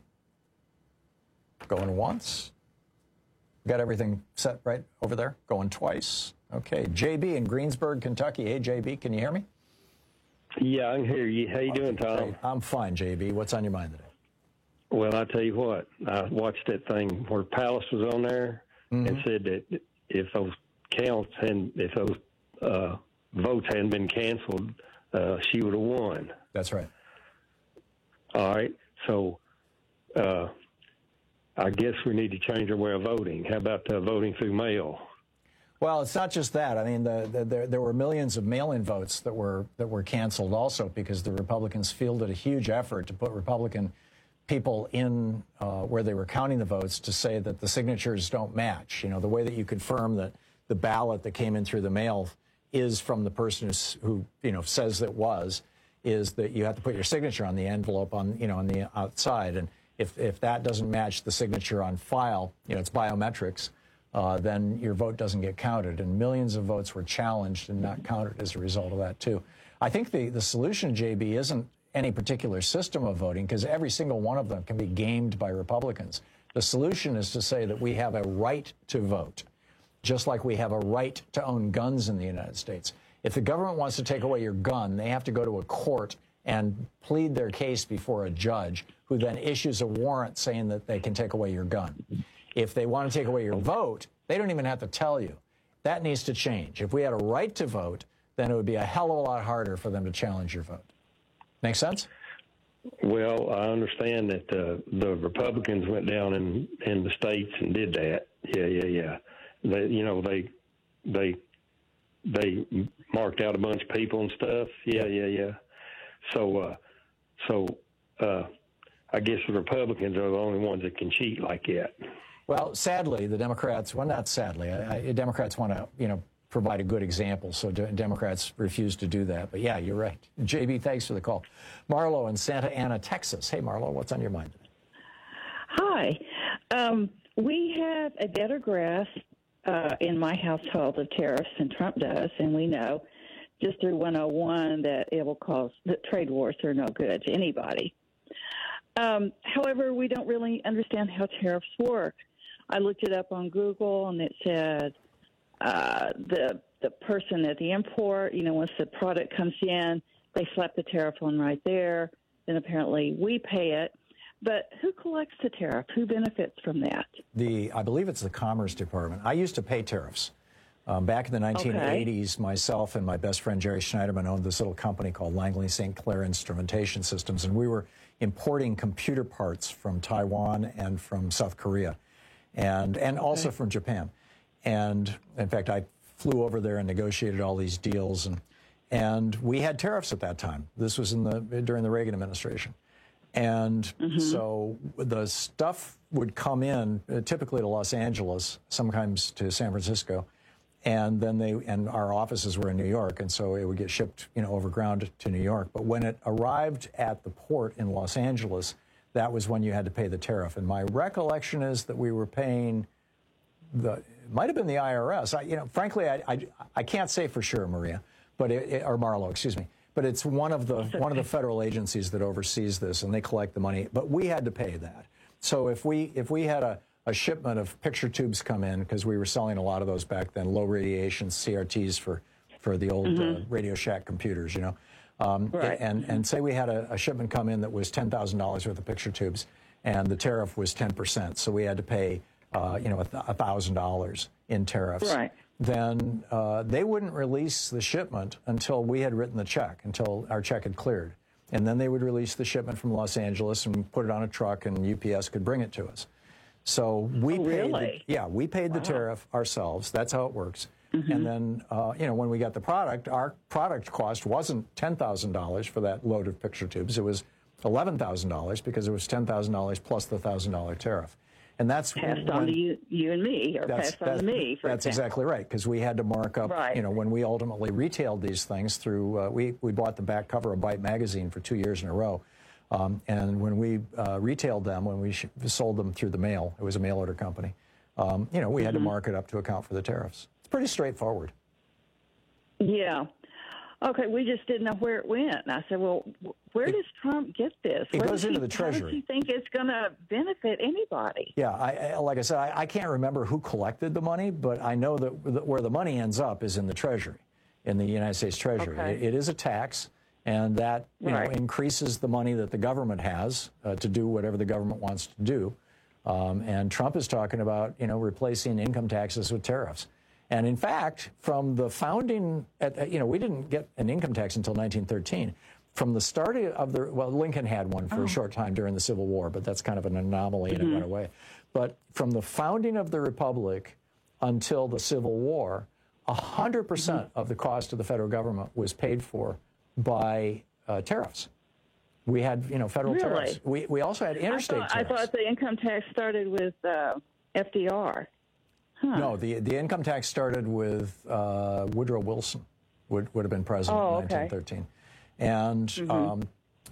Going once. Got everything set right over there? Going twice. Okay. J B in Greensburg, Kentucky. Hey, J B, can you hear me? Yeah, I can hear you. How you doing, Tom? I'm fine, J B. What's on your mind today? Well, I tell you what, I watched that thing where Palace was on there mm-hmm. and said that if those counts and if those uh, votes hadn't been canceled, uh, she would have won. That's right. All right. So uh, I guess we need to change our way of voting. How about uh, voting through mail? Well, it's not just that. I mean, the, the, there, there were millions of mail-in votes that were that were canceled also because the Republicans fielded a huge effort to put Republican people in uh, where they were counting the votes to say that the signatures don't match. You know, the way that you confirm that the ballot that came in through the mail is from the person who's, who, you know, says it was, is that you have to put your signature on the envelope on, you know, on the outside. And if, if that doesn't match the signature on file, you know, it's biometrics, uh, then your vote doesn't get counted. And millions of votes were challenged and not counted as a result of that, too. I think the, the solution, J B, isn't any particular system of voting, because every single one of them can be gamed by Republicans. The solution is to say that we have a right to vote, just like we have a right to own guns in the United States. If the government wants to take away your gun, they have to go to a court and plead their case before a judge, who then issues a warrant saying that they can take away your gun. If they want to take away your vote, they don't even have to tell you. That needs to change. If we had a right to vote, then it would be a hell of a lot harder for them to challenge your vote. Make sense? Well, I understand that uh, the Republicans went down in, in the states and did that. Yeah, yeah, yeah. They, you know, they they they marked out a bunch of people and stuff. Yeah, yeah, yeah. So, uh, so uh, I guess the Republicans are the only ones that can cheat like that. Well, sadly, the Democrats. Well, not sadly. I, I, Democrats want to, you know, provide a good example, so de- Democrats refuse to do that. But yeah, you're right. J B, thanks for the call. Marlo in Santa Ana, Texas. Hey, Marlo, what's on your mind today? Hi. Um, we have a better grasp uh, in my household of tariffs than Trump does, and we know just through one oh one that it will cause that trade wars are no good to anybody. Um, however, we don't really understand how tariffs work. I looked it up on Google, and it said uh, the the person at the import, you know, once the product comes in, they slap the tariff on right there. Then apparently we pay it. But who collects the tariff? Who benefits from that? The I believe it's the Commerce Department. I used to pay tariffs. Um, back in the nineteen eighties, okay. Myself and my best friend Jerry Schneiderman owned this little company called Langley Saint Clair Instrumentation Systems, and we were importing computer parts from Taiwan and from South Korea, and and okay. also from Japan. And in fact, I flew over there and negotiated all these deals, and and we had tariffs at that time. This was in the during the Reagan administration. And mm-hmm. so the stuff would come in uh, typically to Los Angeles, sometimes to San Francisco, and then they and our offices were in New York, and so it would get shipped, you know, over ground to New York. But when it arrived at the port in Los Angeles, that was when you had to pay the tariff. And my recollection is that we were paying the, it might have been the I R S. I, you know, frankly, I, I, I can't say for sure, Maria, but it, it, or Marlo, excuse me. But it's one of the okay. one of the federal agencies that oversees this, and they collect the money. But we had to pay that. So if we if we had a, a shipment of picture tubes come in, because we were selling a lot of those back then, low radiation C R Ts for for the old mm-hmm. uh, Radio Shack computers, you know. Um, right. And and say we had a, a shipment come in that was ten thousand dollars worth of picture tubes, and the tariff was ten percent, so we had to pay uh, you know a thousand dollars in tariffs. Right. Then uh, they wouldn't release the shipment until we had written the check, until our check had cleared. And then they would release the shipment from Los Angeles and put it on a truck, and U P S could bring it to us. So we oh, paid, really? the, yeah, we paid wow. the tariff ourselves. That's how it works. Mm-hmm. And then, uh, you know, when we got the product, our product cost wasn't ten thousand dollars for that load of picture tubes. It was eleven thousand dollars because it was ten thousand dollars plus the one thousand dollars tariff. And that's passed when, on to you, you and me, or that's, passed on to me. For that's example. exactly right, because we had to mark up. Right. You know, when we ultimately retailed these things through, uh, we we bought the back cover of Byte magazine for two years in a row, um, and when we uh, retailed them, when we sh- sold them through the mail, it was a mail order company. Um, you know, we had mm-hmm. to mark it up to account for the tariffs. It's pretty straightforward. Yeah. Okay, we just didn't know where it went. And I said, well, where does Trump get this? It where goes into he, the Treasury. How does he think it's going to benefit anybody? Yeah, I, I, like I said, I, I can't remember who collected the money, but I know that, that where the money ends up is in the Treasury, in the United States Treasury. Okay. It, it is a tax, and that you right. know, increases the money that the government has uh, to do whatever the government wants to do. Um, and Trump is talking about, you know, replacing income taxes with tariffs. And in fact, from the founding, at, you know, we didn't get an income tax until nineteen thirteen. From the start of the, well, Lincoln had one for oh. a short time during the Civil War, but that's kind of an anomaly and mm-hmm. it went away. But from the founding of the Republic until the Civil War, one hundred percent mm-hmm. of the cost of the federal government was paid for by uh, tariffs. We had, you know, federal really? tariffs. We, we also had interstate I thought, tariffs. I thought the income tax started with uh, F D R. Huh. No, the the income tax started with uh, Woodrow Wilson, would would have been president oh, in nineteen thirteen, okay. and mm-hmm. um,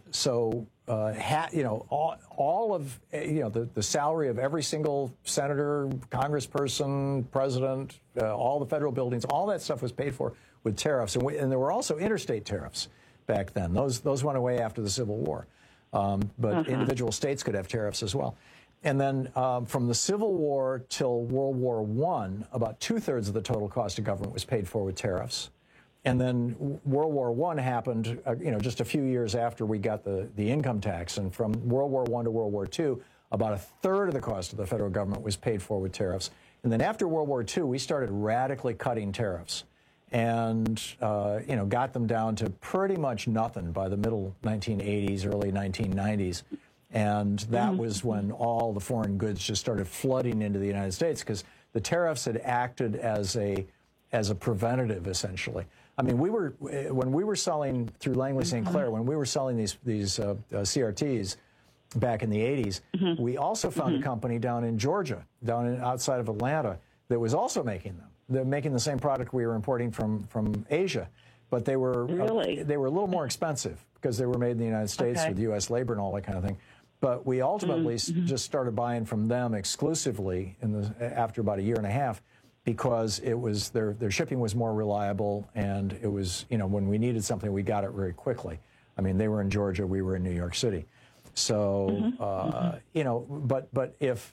so uh, ha, you know all, all of you know the, the salary of every single senator, congressperson, president, uh, all the federal buildings, all that stuff was paid for with tariffs, and, we, and there were also interstate tariffs back then. Those those went away after the Civil War, um, but uh-huh. individual states could have tariffs as well. And then um, from the Civil War till World War One, about two-thirds of the total cost of government was paid for with tariffs. And then World War One happened, uh, you know, just a few years after we got the, the income tax. And from World War One to World War Two, about a third of the cost of the federal government was paid for with tariffs. And then after World War Two, we started radically cutting tariffs and, uh, you know, got them down to pretty much nothing by the middle nineteen eighties, early nineteen nineties. And that mm-hmm. was when all the foreign goods just started flooding into the United States because the tariffs had acted as a as a preventative, essentially. I mean, we were when we were selling through Langley Saint Clair, when we were selling these these uh, uh, C R Ts back in the eighties, mm-hmm. we also found mm-hmm. a company down in Georgia, down in, outside of Atlanta, that was also making them. They're making the same product we were importing from from Asia, but they were really? uh, they were a little more expensive because they were made in the United States okay. with U S labor and all that kind of thing. But we ultimately mm-hmm. just started buying from them exclusively in the, after about a year and a half because it was their their shipping was more reliable, and it was, you know, when we needed something, we got it very quickly. I mean, they were in Georgia, we were in New York City. So, mm-hmm. Uh, mm-hmm. you know, but but if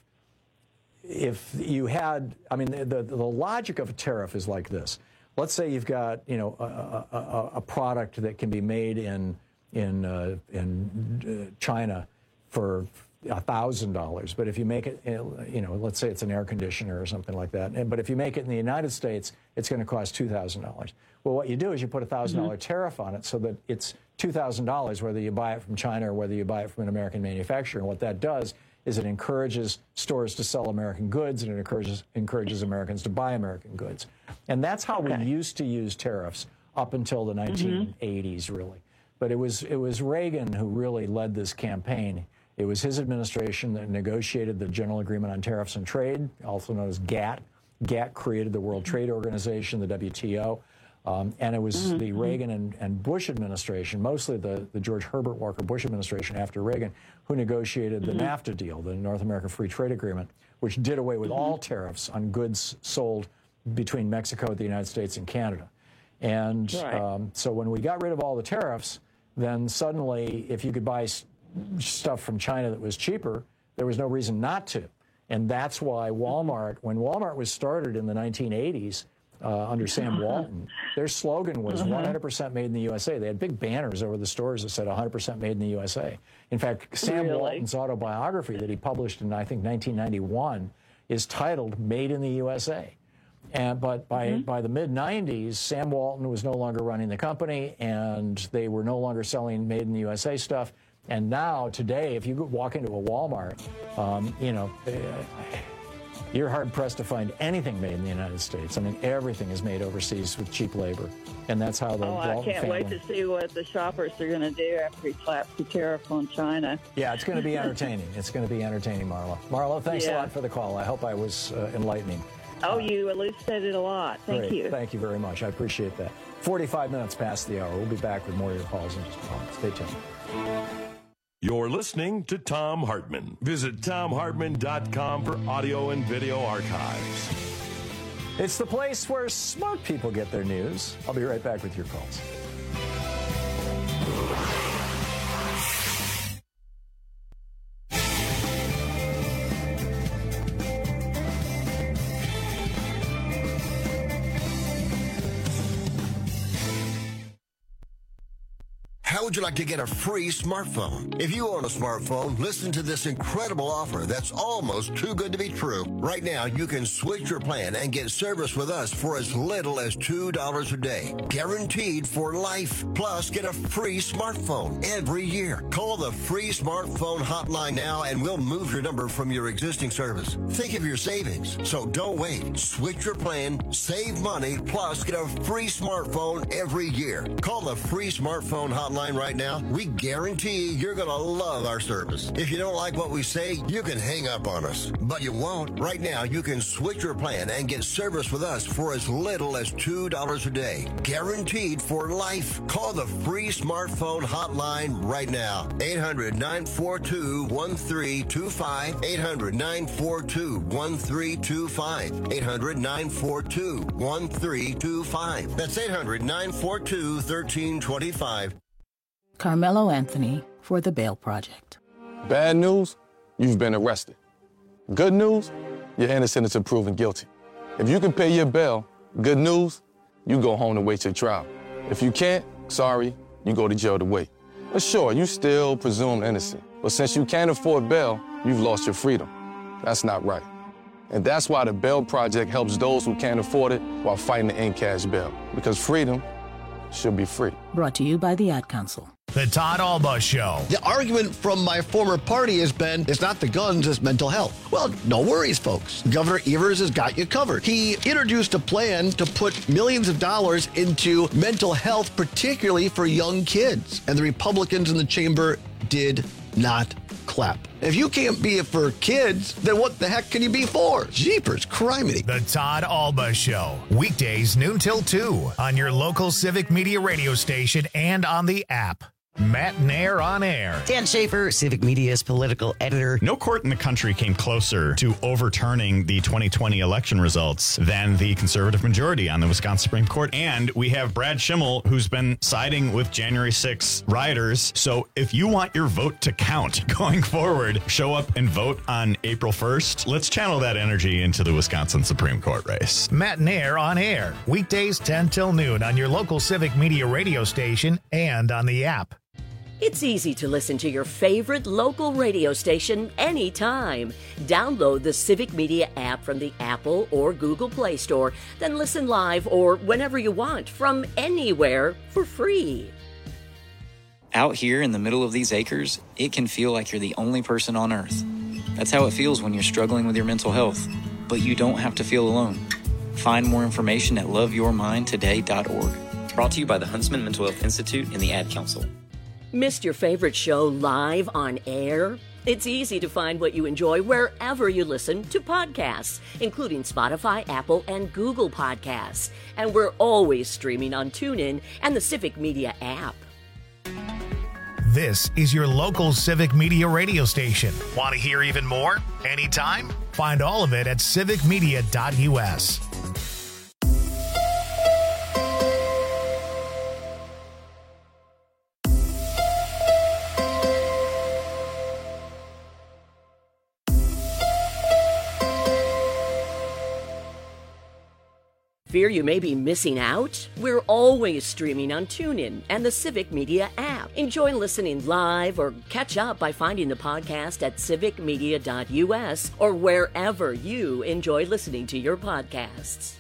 if you had, I mean, the, the the logic of a tariff is like this. Let's say you've got, you know, a, a, a product that can be made in in uh, in uh, China for a thousand dollars, but if you make it, you know, let's say it's an air conditioner or something like that, and, but if you make it in the United States, it's going to cost two thousand dollars. Well, what you do is you put a thousand dollar tariff on it so that it's two thousand dollars whether you buy it from China or whether you buy it from an American manufacturer. And what that does is it encourages stores to sell American goods, and it encourages encourages Americans to buy American goods. And that's how okay. we used to use tariffs up until the nineteen eighties, mm-hmm. really. But it was it was Reagan who really led this campaign. It was his administration that negotiated the General Agreement on Tariffs and Trade, also known as GATT. GATT created the World Trade Organization, the W T O. Um, and it was Mm-hmm. the Reagan and, and Bush administration, mostly the, the George Herbert Walker Bush administration after Reagan, who negotiated the Mm-hmm. NAFTA deal, the North American Free Trade Agreement, which did away with Mm-hmm. all tariffs on goods sold between Mexico, the United States, and Canada. And Right. um, so when we got rid of all the tariffs, then suddenly, if you could buy s- stuff from China that was cheaper, there was no reason not to. And that's why Walmart, when Walmart was started in the nineteen eighties uh, under Sam Walton, their slogan was Uh-huh. one hundred percent made in the U S A. They had big banners over the stores that said one hundred percent made in the U S A. In fact, Sam Really? Walton's autobiography that he published in, I think, nineteen ninety-one is titled Made in the U S A. And, but by, Mm-hmm. by the mid nineties, Sam Walton was no longer running the company, and they were no longer selling made in the U S A stuff. And now, today, if you walk into a Walmart, um, you know, uh, you're hard-pressed to find anything made in the United States. I mean, everything is made overseas with cheap labor. And that's how the Oh, I Walton can't family... wait to see what the shoppers are going to do after he slaps the tariff on China. Yeah, it's going to be entertaining. It's going to be entertaining, Marla. Marla, thanks a Yeah. lot for the call. I hope I was uh, enlightening. Oh, you elucidated a lot. Thank Great. you. Thank you very much. I appreciate that. forty-five minutes past the hour. We'll be back with more of your calls in just a moment. Stay tuned. You're listening to Thom Hartmann. Visit thom hartmann dot com for audio and video archives. It's the place where smart people get their news. I'll be right back with your calls. How would you like to get a free smartphone? If you own a smartphone, listen to this incredible offer that's almost too good to be true. Right now, you can switch your plan and get service with us for as little as two dollars a day. Guaranteed for life. Plus, get a free smartphone every year. Call the free smartphone hotline now and we'll move your number from your existing service. Think of your savings. So don't wait. Switch your plan, save money, plus get a free smartphone every year. Call the free smartphone hotline right now. We guarantee you're going to love our service. If you don't like what we say, you can hang up on us. But you won't. Right now, you can switch your plan and get service with us for as little as two dollars a day. Guaranteed for life. Call the free smartphone hotline right now. eight hundred, nine four two, one three two five. eight hundred, nine four two, one three two five. eight hundred, nine four two, one three two five. That's eight hundred, nine four two, one three two five. Carmelo Anthony for the Bail Project. Bad news, you've been arrested. Good news, you're innocent until proven guilty. If you can pay your bail, good news, you go home to wait your trial. If you can't, sorry, you go to jail to wait. But sure, you still presumed innocent. But since you can't afford bail, you've lost your freedom. That's not right. And that's why the Bail Project helps those who can't afford it while fighting to end cash bail. Because freedom should be free. Brought to you by the Ad Council. The Todd Alba Show. The argument from my former party has been, it's not the guns, it's mental health. Well, no worries, folks. Governor Evers has got you covered. He introduced a plan to put millions of dollars into mental health, particularly for young kids. And the Republicans in the chamber did not clap. If you can't be it for kids, then what the heck can you be for? Jeepers, criminy. The Todd Alba Show. Weekdays noon till two on your local Civic Media radio station and on the app. Matt Nair on air. Dan Schaefer, Civic Media's political editor. No court in the country came closer to overturning the twenty twenty election results than the conservative majority on the Wisconsin Supreme Court. And we have Brad Schimmel, who's been siding with January sixth rioters. So if you want your vote to count going forward, show up and vote on April first. Let's channel that energy into the Wisconsin Supreme Court race. Matt Nair on air. Weekdays ten till noon on your local Civic Media radio station and on the app. It's easy to listen to your favorite local radio station anytime. Download the Civic Media app from the Apple or Google Play Store, then listen live or whenever you want from anywhere for free. Out here in the middle of these acres, it can feel like you're the only person on earth. That's how it feels when you're struggling with your mental health. But you don't have to feel alone. Find more information at love your mind today dot org. Brought to you by the Huntsman Mental Health Institute and the Ad Council. Missed your favorite show live on air? It's easy to find what you enjoy wherever you listen to podcasts, including Spotify, Apple, and Google Podcasts. And we're always streaming on TuneIn and the Civic Media app. This is your local Civic Media radio station. Want to hear even more? Anytime? Find all of it at civic media dot u s. Fear you may be missing out? We're always streaming on TuneIn and the Civic Media app. Enjoy listening live or catch up by finding the podcast at civic media dot u s or wherever you enjoy listening to your podcasts.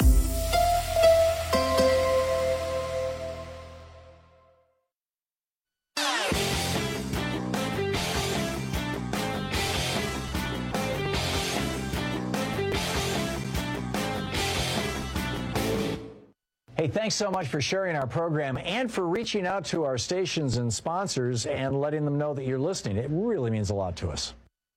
Hey, thanks so much for sharing our program and for reaching out to our stations and sponsors and letting them know that you're listening. It really means a lot to us.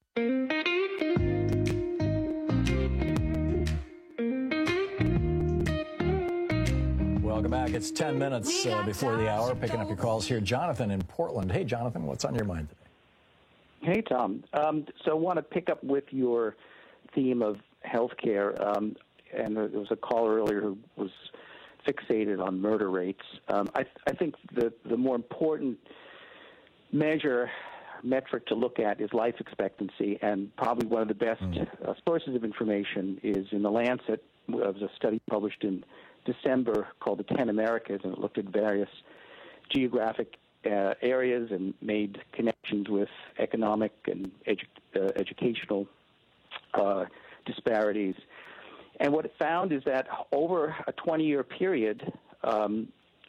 Welcome back. It's ten minutes uh, before the hour. Picking up your calls here. Jonathan in Portland. Hey, Jonathan, what's on your mind today? Hey, Tom. Um, so I want to pick up with your theme of healthcare. Um, and there was a caller earlier who was fixated on murder rates. Um, I, I think the, the more important measure, metric to look at is life expectancy, and probably one of the best mm. uh, sources of information is in The Lancet. It was a study published in December called The ten Americas, and it looked at various geographic uh, areas and made connections with economic and edu- uh, educational uh, disparities. And what it found is that over a twenty-year period, um,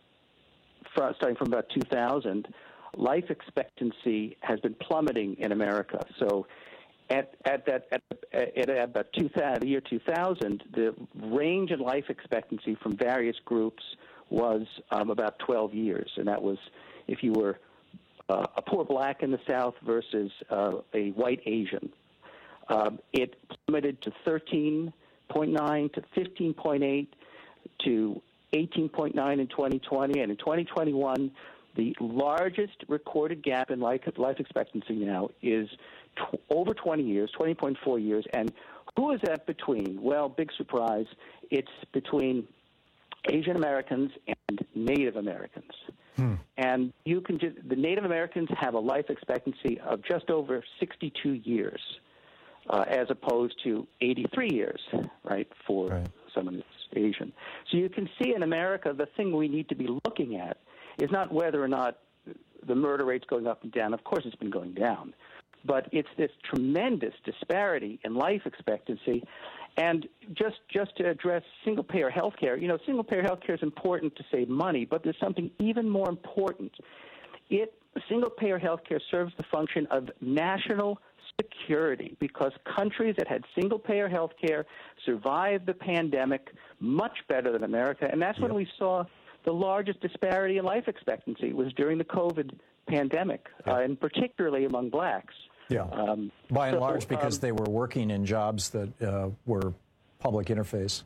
from, starting from about two thousand, life expectancy has been plummeting in America. So, at at that at, at, at about two thousand, the year two thousand, the range in life expectancy from various groups was um, about twelve years, and that was if you were uh, a poor black in the South versus uh, a white Asian. Um, it plummeted to thirteen point nine to fifteen point eight to eighteen point nine in twenty twenty, and in twenty twenty-one, the largest recorded gap in life, life expectancy now is t- over twenty years, twenty point four years. And who is that between? Well, big surprise, it's between Asian Americans and Native Americans. Hmm. And you can just, the Native Americans have a life expectancy of just over sixty-two years. Uh, as opposed to eighty-three years, right, for right. someone who's Asian. So you can see in America, the thing we need to be looking at is not whether or not the murder rate's going up and down. Of course, it's been going down. But it's this tremendous disparity in life expectancy. And just, just to address single-payer health care, you know, single-payer health care is important to save money, but there's something even more important. It single-payer health care serves the function of national security, because countries that had single-payer health care survived the pandemic much better than America, and that's yep. when we saw the largest disparity in life expectancy was during the COVID pandemic, yep. uh, and particularly among blacks. Yeah, um, by and so, large because um, they were working in jobs that uh, were public interface.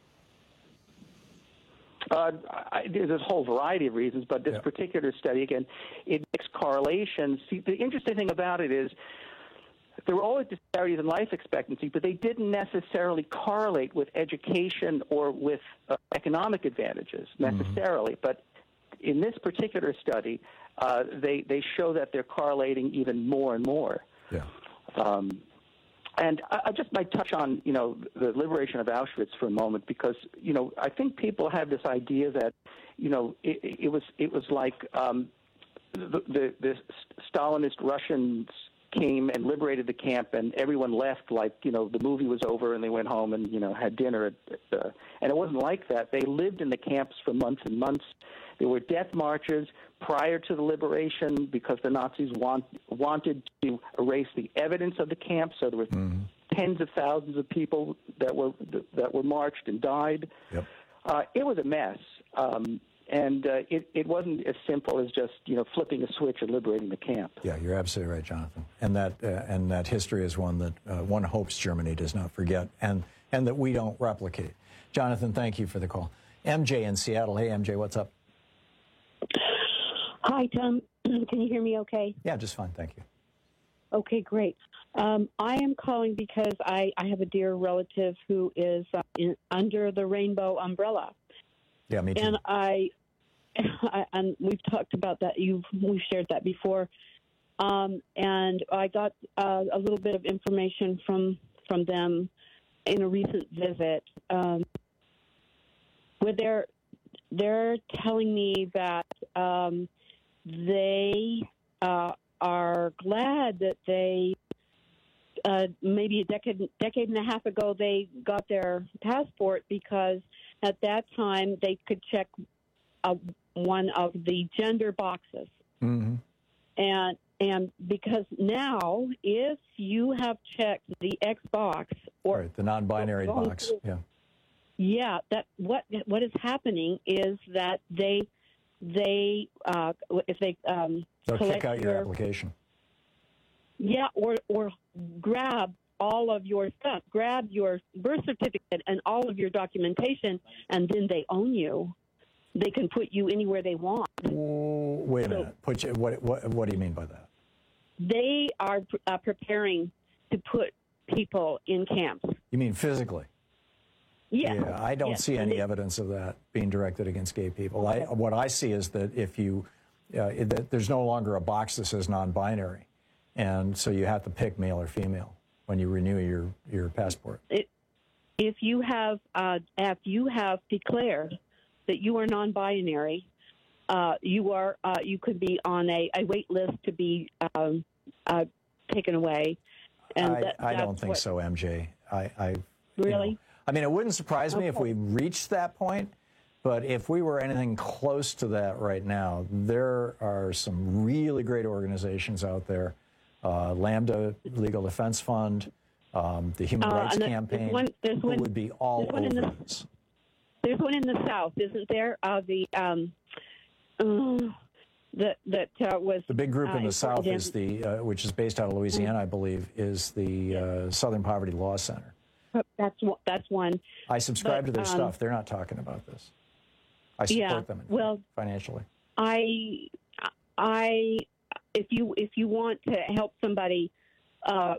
Uh, I, there's a whole variety of reasons, but this yeah. particular study, again, it makes correlations. See, the interesting thing about it is there were always disparities in life expectancy, but they didn't necessarily correlate with education or with uh, economic advantages necessarily. Mm-hmm. But in this particular study, uh, they, they show that they're correlating even more and more. Yeah. Um, and I, I just might touch on, you know, the liberation of Auschwitz for a moment, because, you know, I think people have this idea that, you know, it, it was it was like um, the, the, the Stalinist Russians came and liberated the camp, and everyone left like, you know, the movie was over and they went home and, you know, had dinner. At, uh, and it wasn't like that. They lived in the camps for months and months. There were death marches prior to the liberation because the Nazis want, wanted to erase the evidence of the camp. So there were mm-hmm. tens of thousands of people that were that were marched and died. Yep. Uh, it was a mess. Um, and uh, it, it wasn't as simple as just, you know, flipping a switch or liberating the camp. Yeah, you're absolutely right, Jonathan. And that uh, and that history is one that uh, one hopes Germany does not forget, and and that we don't replicate. Jonathan, thank you for the call. M J in Seattle. Hey, M J, what's up? Hi, Tom. Can you hear me okay? Yeah, just fine, thank you. Okay, great. Um, I am calling because I, I have a dear relative who is uh, in, under the rainbow umbrella. Yeah, me too. And I, I and we've talked about that. You've we've shared that before. Um, and I got uh, a little bit of information from from them in a recent visit, um, where they're they're telling me that um, they uh, are glad that they uh, maybe a decade decade and a half ago they got their passport, because at that time they could check uh, one of the gender boxes. Mm-hmm. And and because now, if you have checked the X box or right, the non-binary or box, yeah, yeah, that what what is happening is that they they uh, if they um, they'll collect kick out your, your application. Yeah, or or grab all of your stuff, grab your birth certificate and all of your documentation, and then they own you. They can put you anywhere they want. Wait a So- minute. Put you, what, what, what do you mean by that? They are uh, preparing to put people in camps. You mean physically? Yeah. Yeah, I don't Yes. see And any they- evidence of that being directed against gay people. I, what I see is that if you, uh, that there's no longer a box that says non-binary, and so you have to pick male or female when you renew your, your passport. It, if you have uh, if you have declared that you are non-binary, uh, you are uh, you could be on a, a wait list to be um, uh, taken away. And I, that, I don't that's think what- so, M J. I, I you Really? know, I mean, it wouldn't surprise me if Okay. we reached that point, but if we were anything close to that right now, there are some really great organizations out there. Uh, Lambda Legal Defense Fund, um, the Human Uh, Rights and there's Campaign, one- there's who one- would be all there's one in over the- this. There's one in the South, isn't there? Uh, the um, uh, that that uh, was The big group uh, in the South down- is the, uh, which is based out of Louisiana, I believe, is the uh, Southern Poverty Law Center. That's one- that's one. I subscribe But, to their um, stuff. They're not talking about this. I support Yeah, them well, financially. I, I, if you if you want to help somebody uh,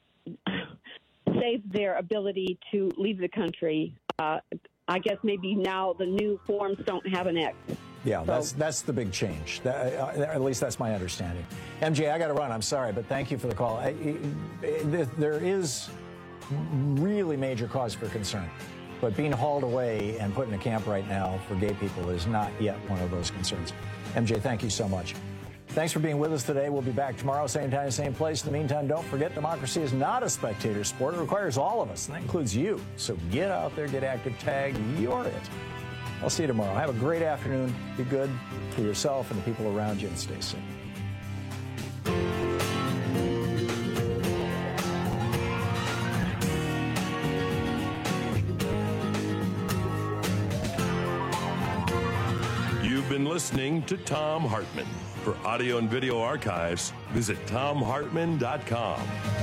save their ability to leave the country, uh, I guess maybe now the new forms don't have an X. Yeah, So- that's that's the big change. That, uh, at least that's my understanding. M J, I got to run. I'm sorry, but thank you for the call. I, I, there is really major cause for concern, but being hauled away and put in a camp right now for gay people is not yet one of those concerns. M J, thank you so much. Thanks for being with us today. We'll be back tomorrow, same time, same place. In the meantime, don't forget, democracy is not a spectator sport. It requires all of us, and that includes you. So get out there, get active, tag, you're it. I'll see you tomorrow. Have a great afternoon. Be good to yourself and the people around you, and stay safe. You've been listening to Tom Hartman. For audio and video archives, visit tom hartman dot com.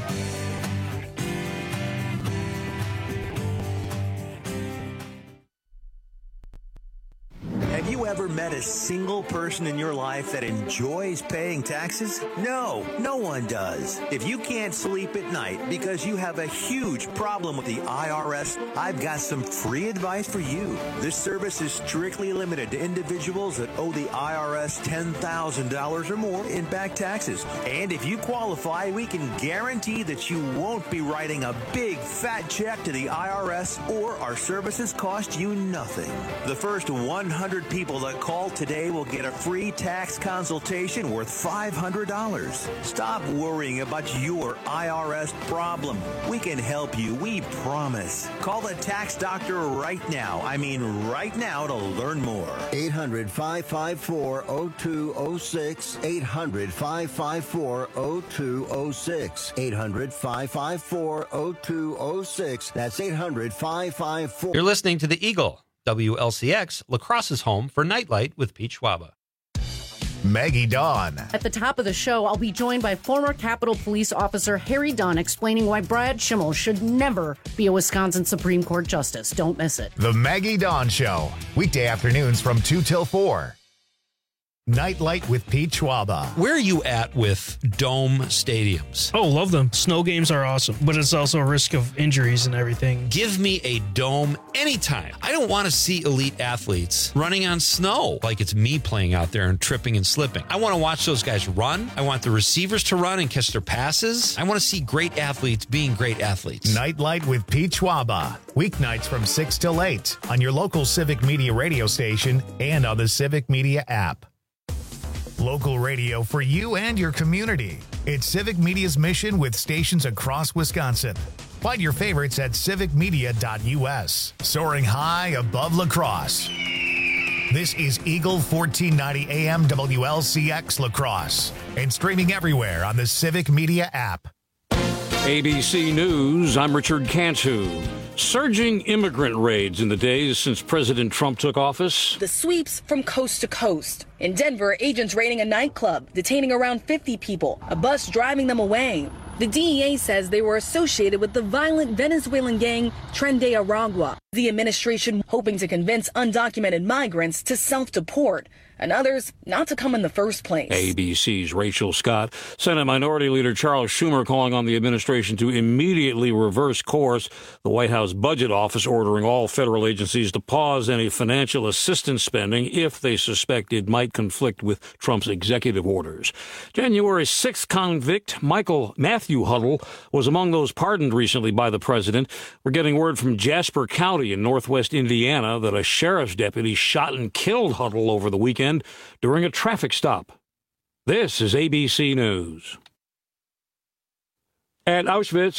Have you ever met a single person in your life that enjoys paying taxes? No, no one does. If you can't sleep at night because you have a huge problem with the I R S, I've got some free advice for you. This service is strictly limited to individuals that owe the I R S ten thousand dollars or more in back taxes. And if you qualify, we can guarantee that you won't be writing a big fat check to the I R S, or our services cost you nothing. The first one hundred people that call today will get a free tax consultation worth five hundred dollars. Stop worrying about your I R S problem. We can help you, we promise. Call the tax doctor right now. I mean right now to learn more. eight hundred, five five four, oh two oh six. eight hundred, five five four, oh two oh six. eight hundred, five five four, oh two oh six. That's eight hundred, five five four. You're listening to The Eagle W L C X, La Crosse's home for Nightlight with Pete Schwaba. Maggie Dawn. At the top of the show, I'll be joined by former Capitol Police Officer Harry Dunn explaining why Brad Schimmel should never be a Wisconsin Supreme Court Justice. Don't miss it. The Maggie Dawn Show. Weekday afternoons from two till four. Nightlight with Pete Schwaba. Where are you at with dome stadiums? Oh, love them. Snow games are awesome, but it's also a risk of injuries and everything. Give me a dome anytime. I don't want to see elite athletes running on snow like it's me playing out there and tripping and slipping. I want to watch those guys run. I want the receivers to run and catch their passes. I want to see great athletes being great athletes. Nightlight with Pete Schwaba. Weeknights from six till eight on your local Civic Media radio station and on the Civic Media app. Local radio for you and your community. It's Civic Media's mission with stations across Wisconsin. Find your favorites at civic media dot U S. Soaring high above La Crosse. This is Eagle fourteen ninety A M W L C X La Crosse and streaming everywhere on the Civic Media app. A B C News, I'm Richard Cantu. Surging immigrant raids in the days since President Trump took office. The sweeps from coast to coast. In Denver, agents raiding a nightclub, detaining around fifty people, a bus driving them away. The D E A says they were associated with the violent Venezuelan gang Tren de Aragua. The administration hoping to convince undocumented migrants to self-deport and others not to come in the first place. A B C's Rachel Scott. Senate Minority Leader Charles Schumer calling on the administration to immediately reverse course. The White House Budget Office ordering all federal agencies to pause any financial assistance spending if they suspect it might conflict with Trump's executive orders. January sixth convict Michael Matthew Huddle was among those pardoned recently by the president. We're getting word from Jasper County in northwest Indiana that a sheriff's deputy shot and killed Huddle over the weekend during a traffic stop. This is A B C News. At Auschwitz,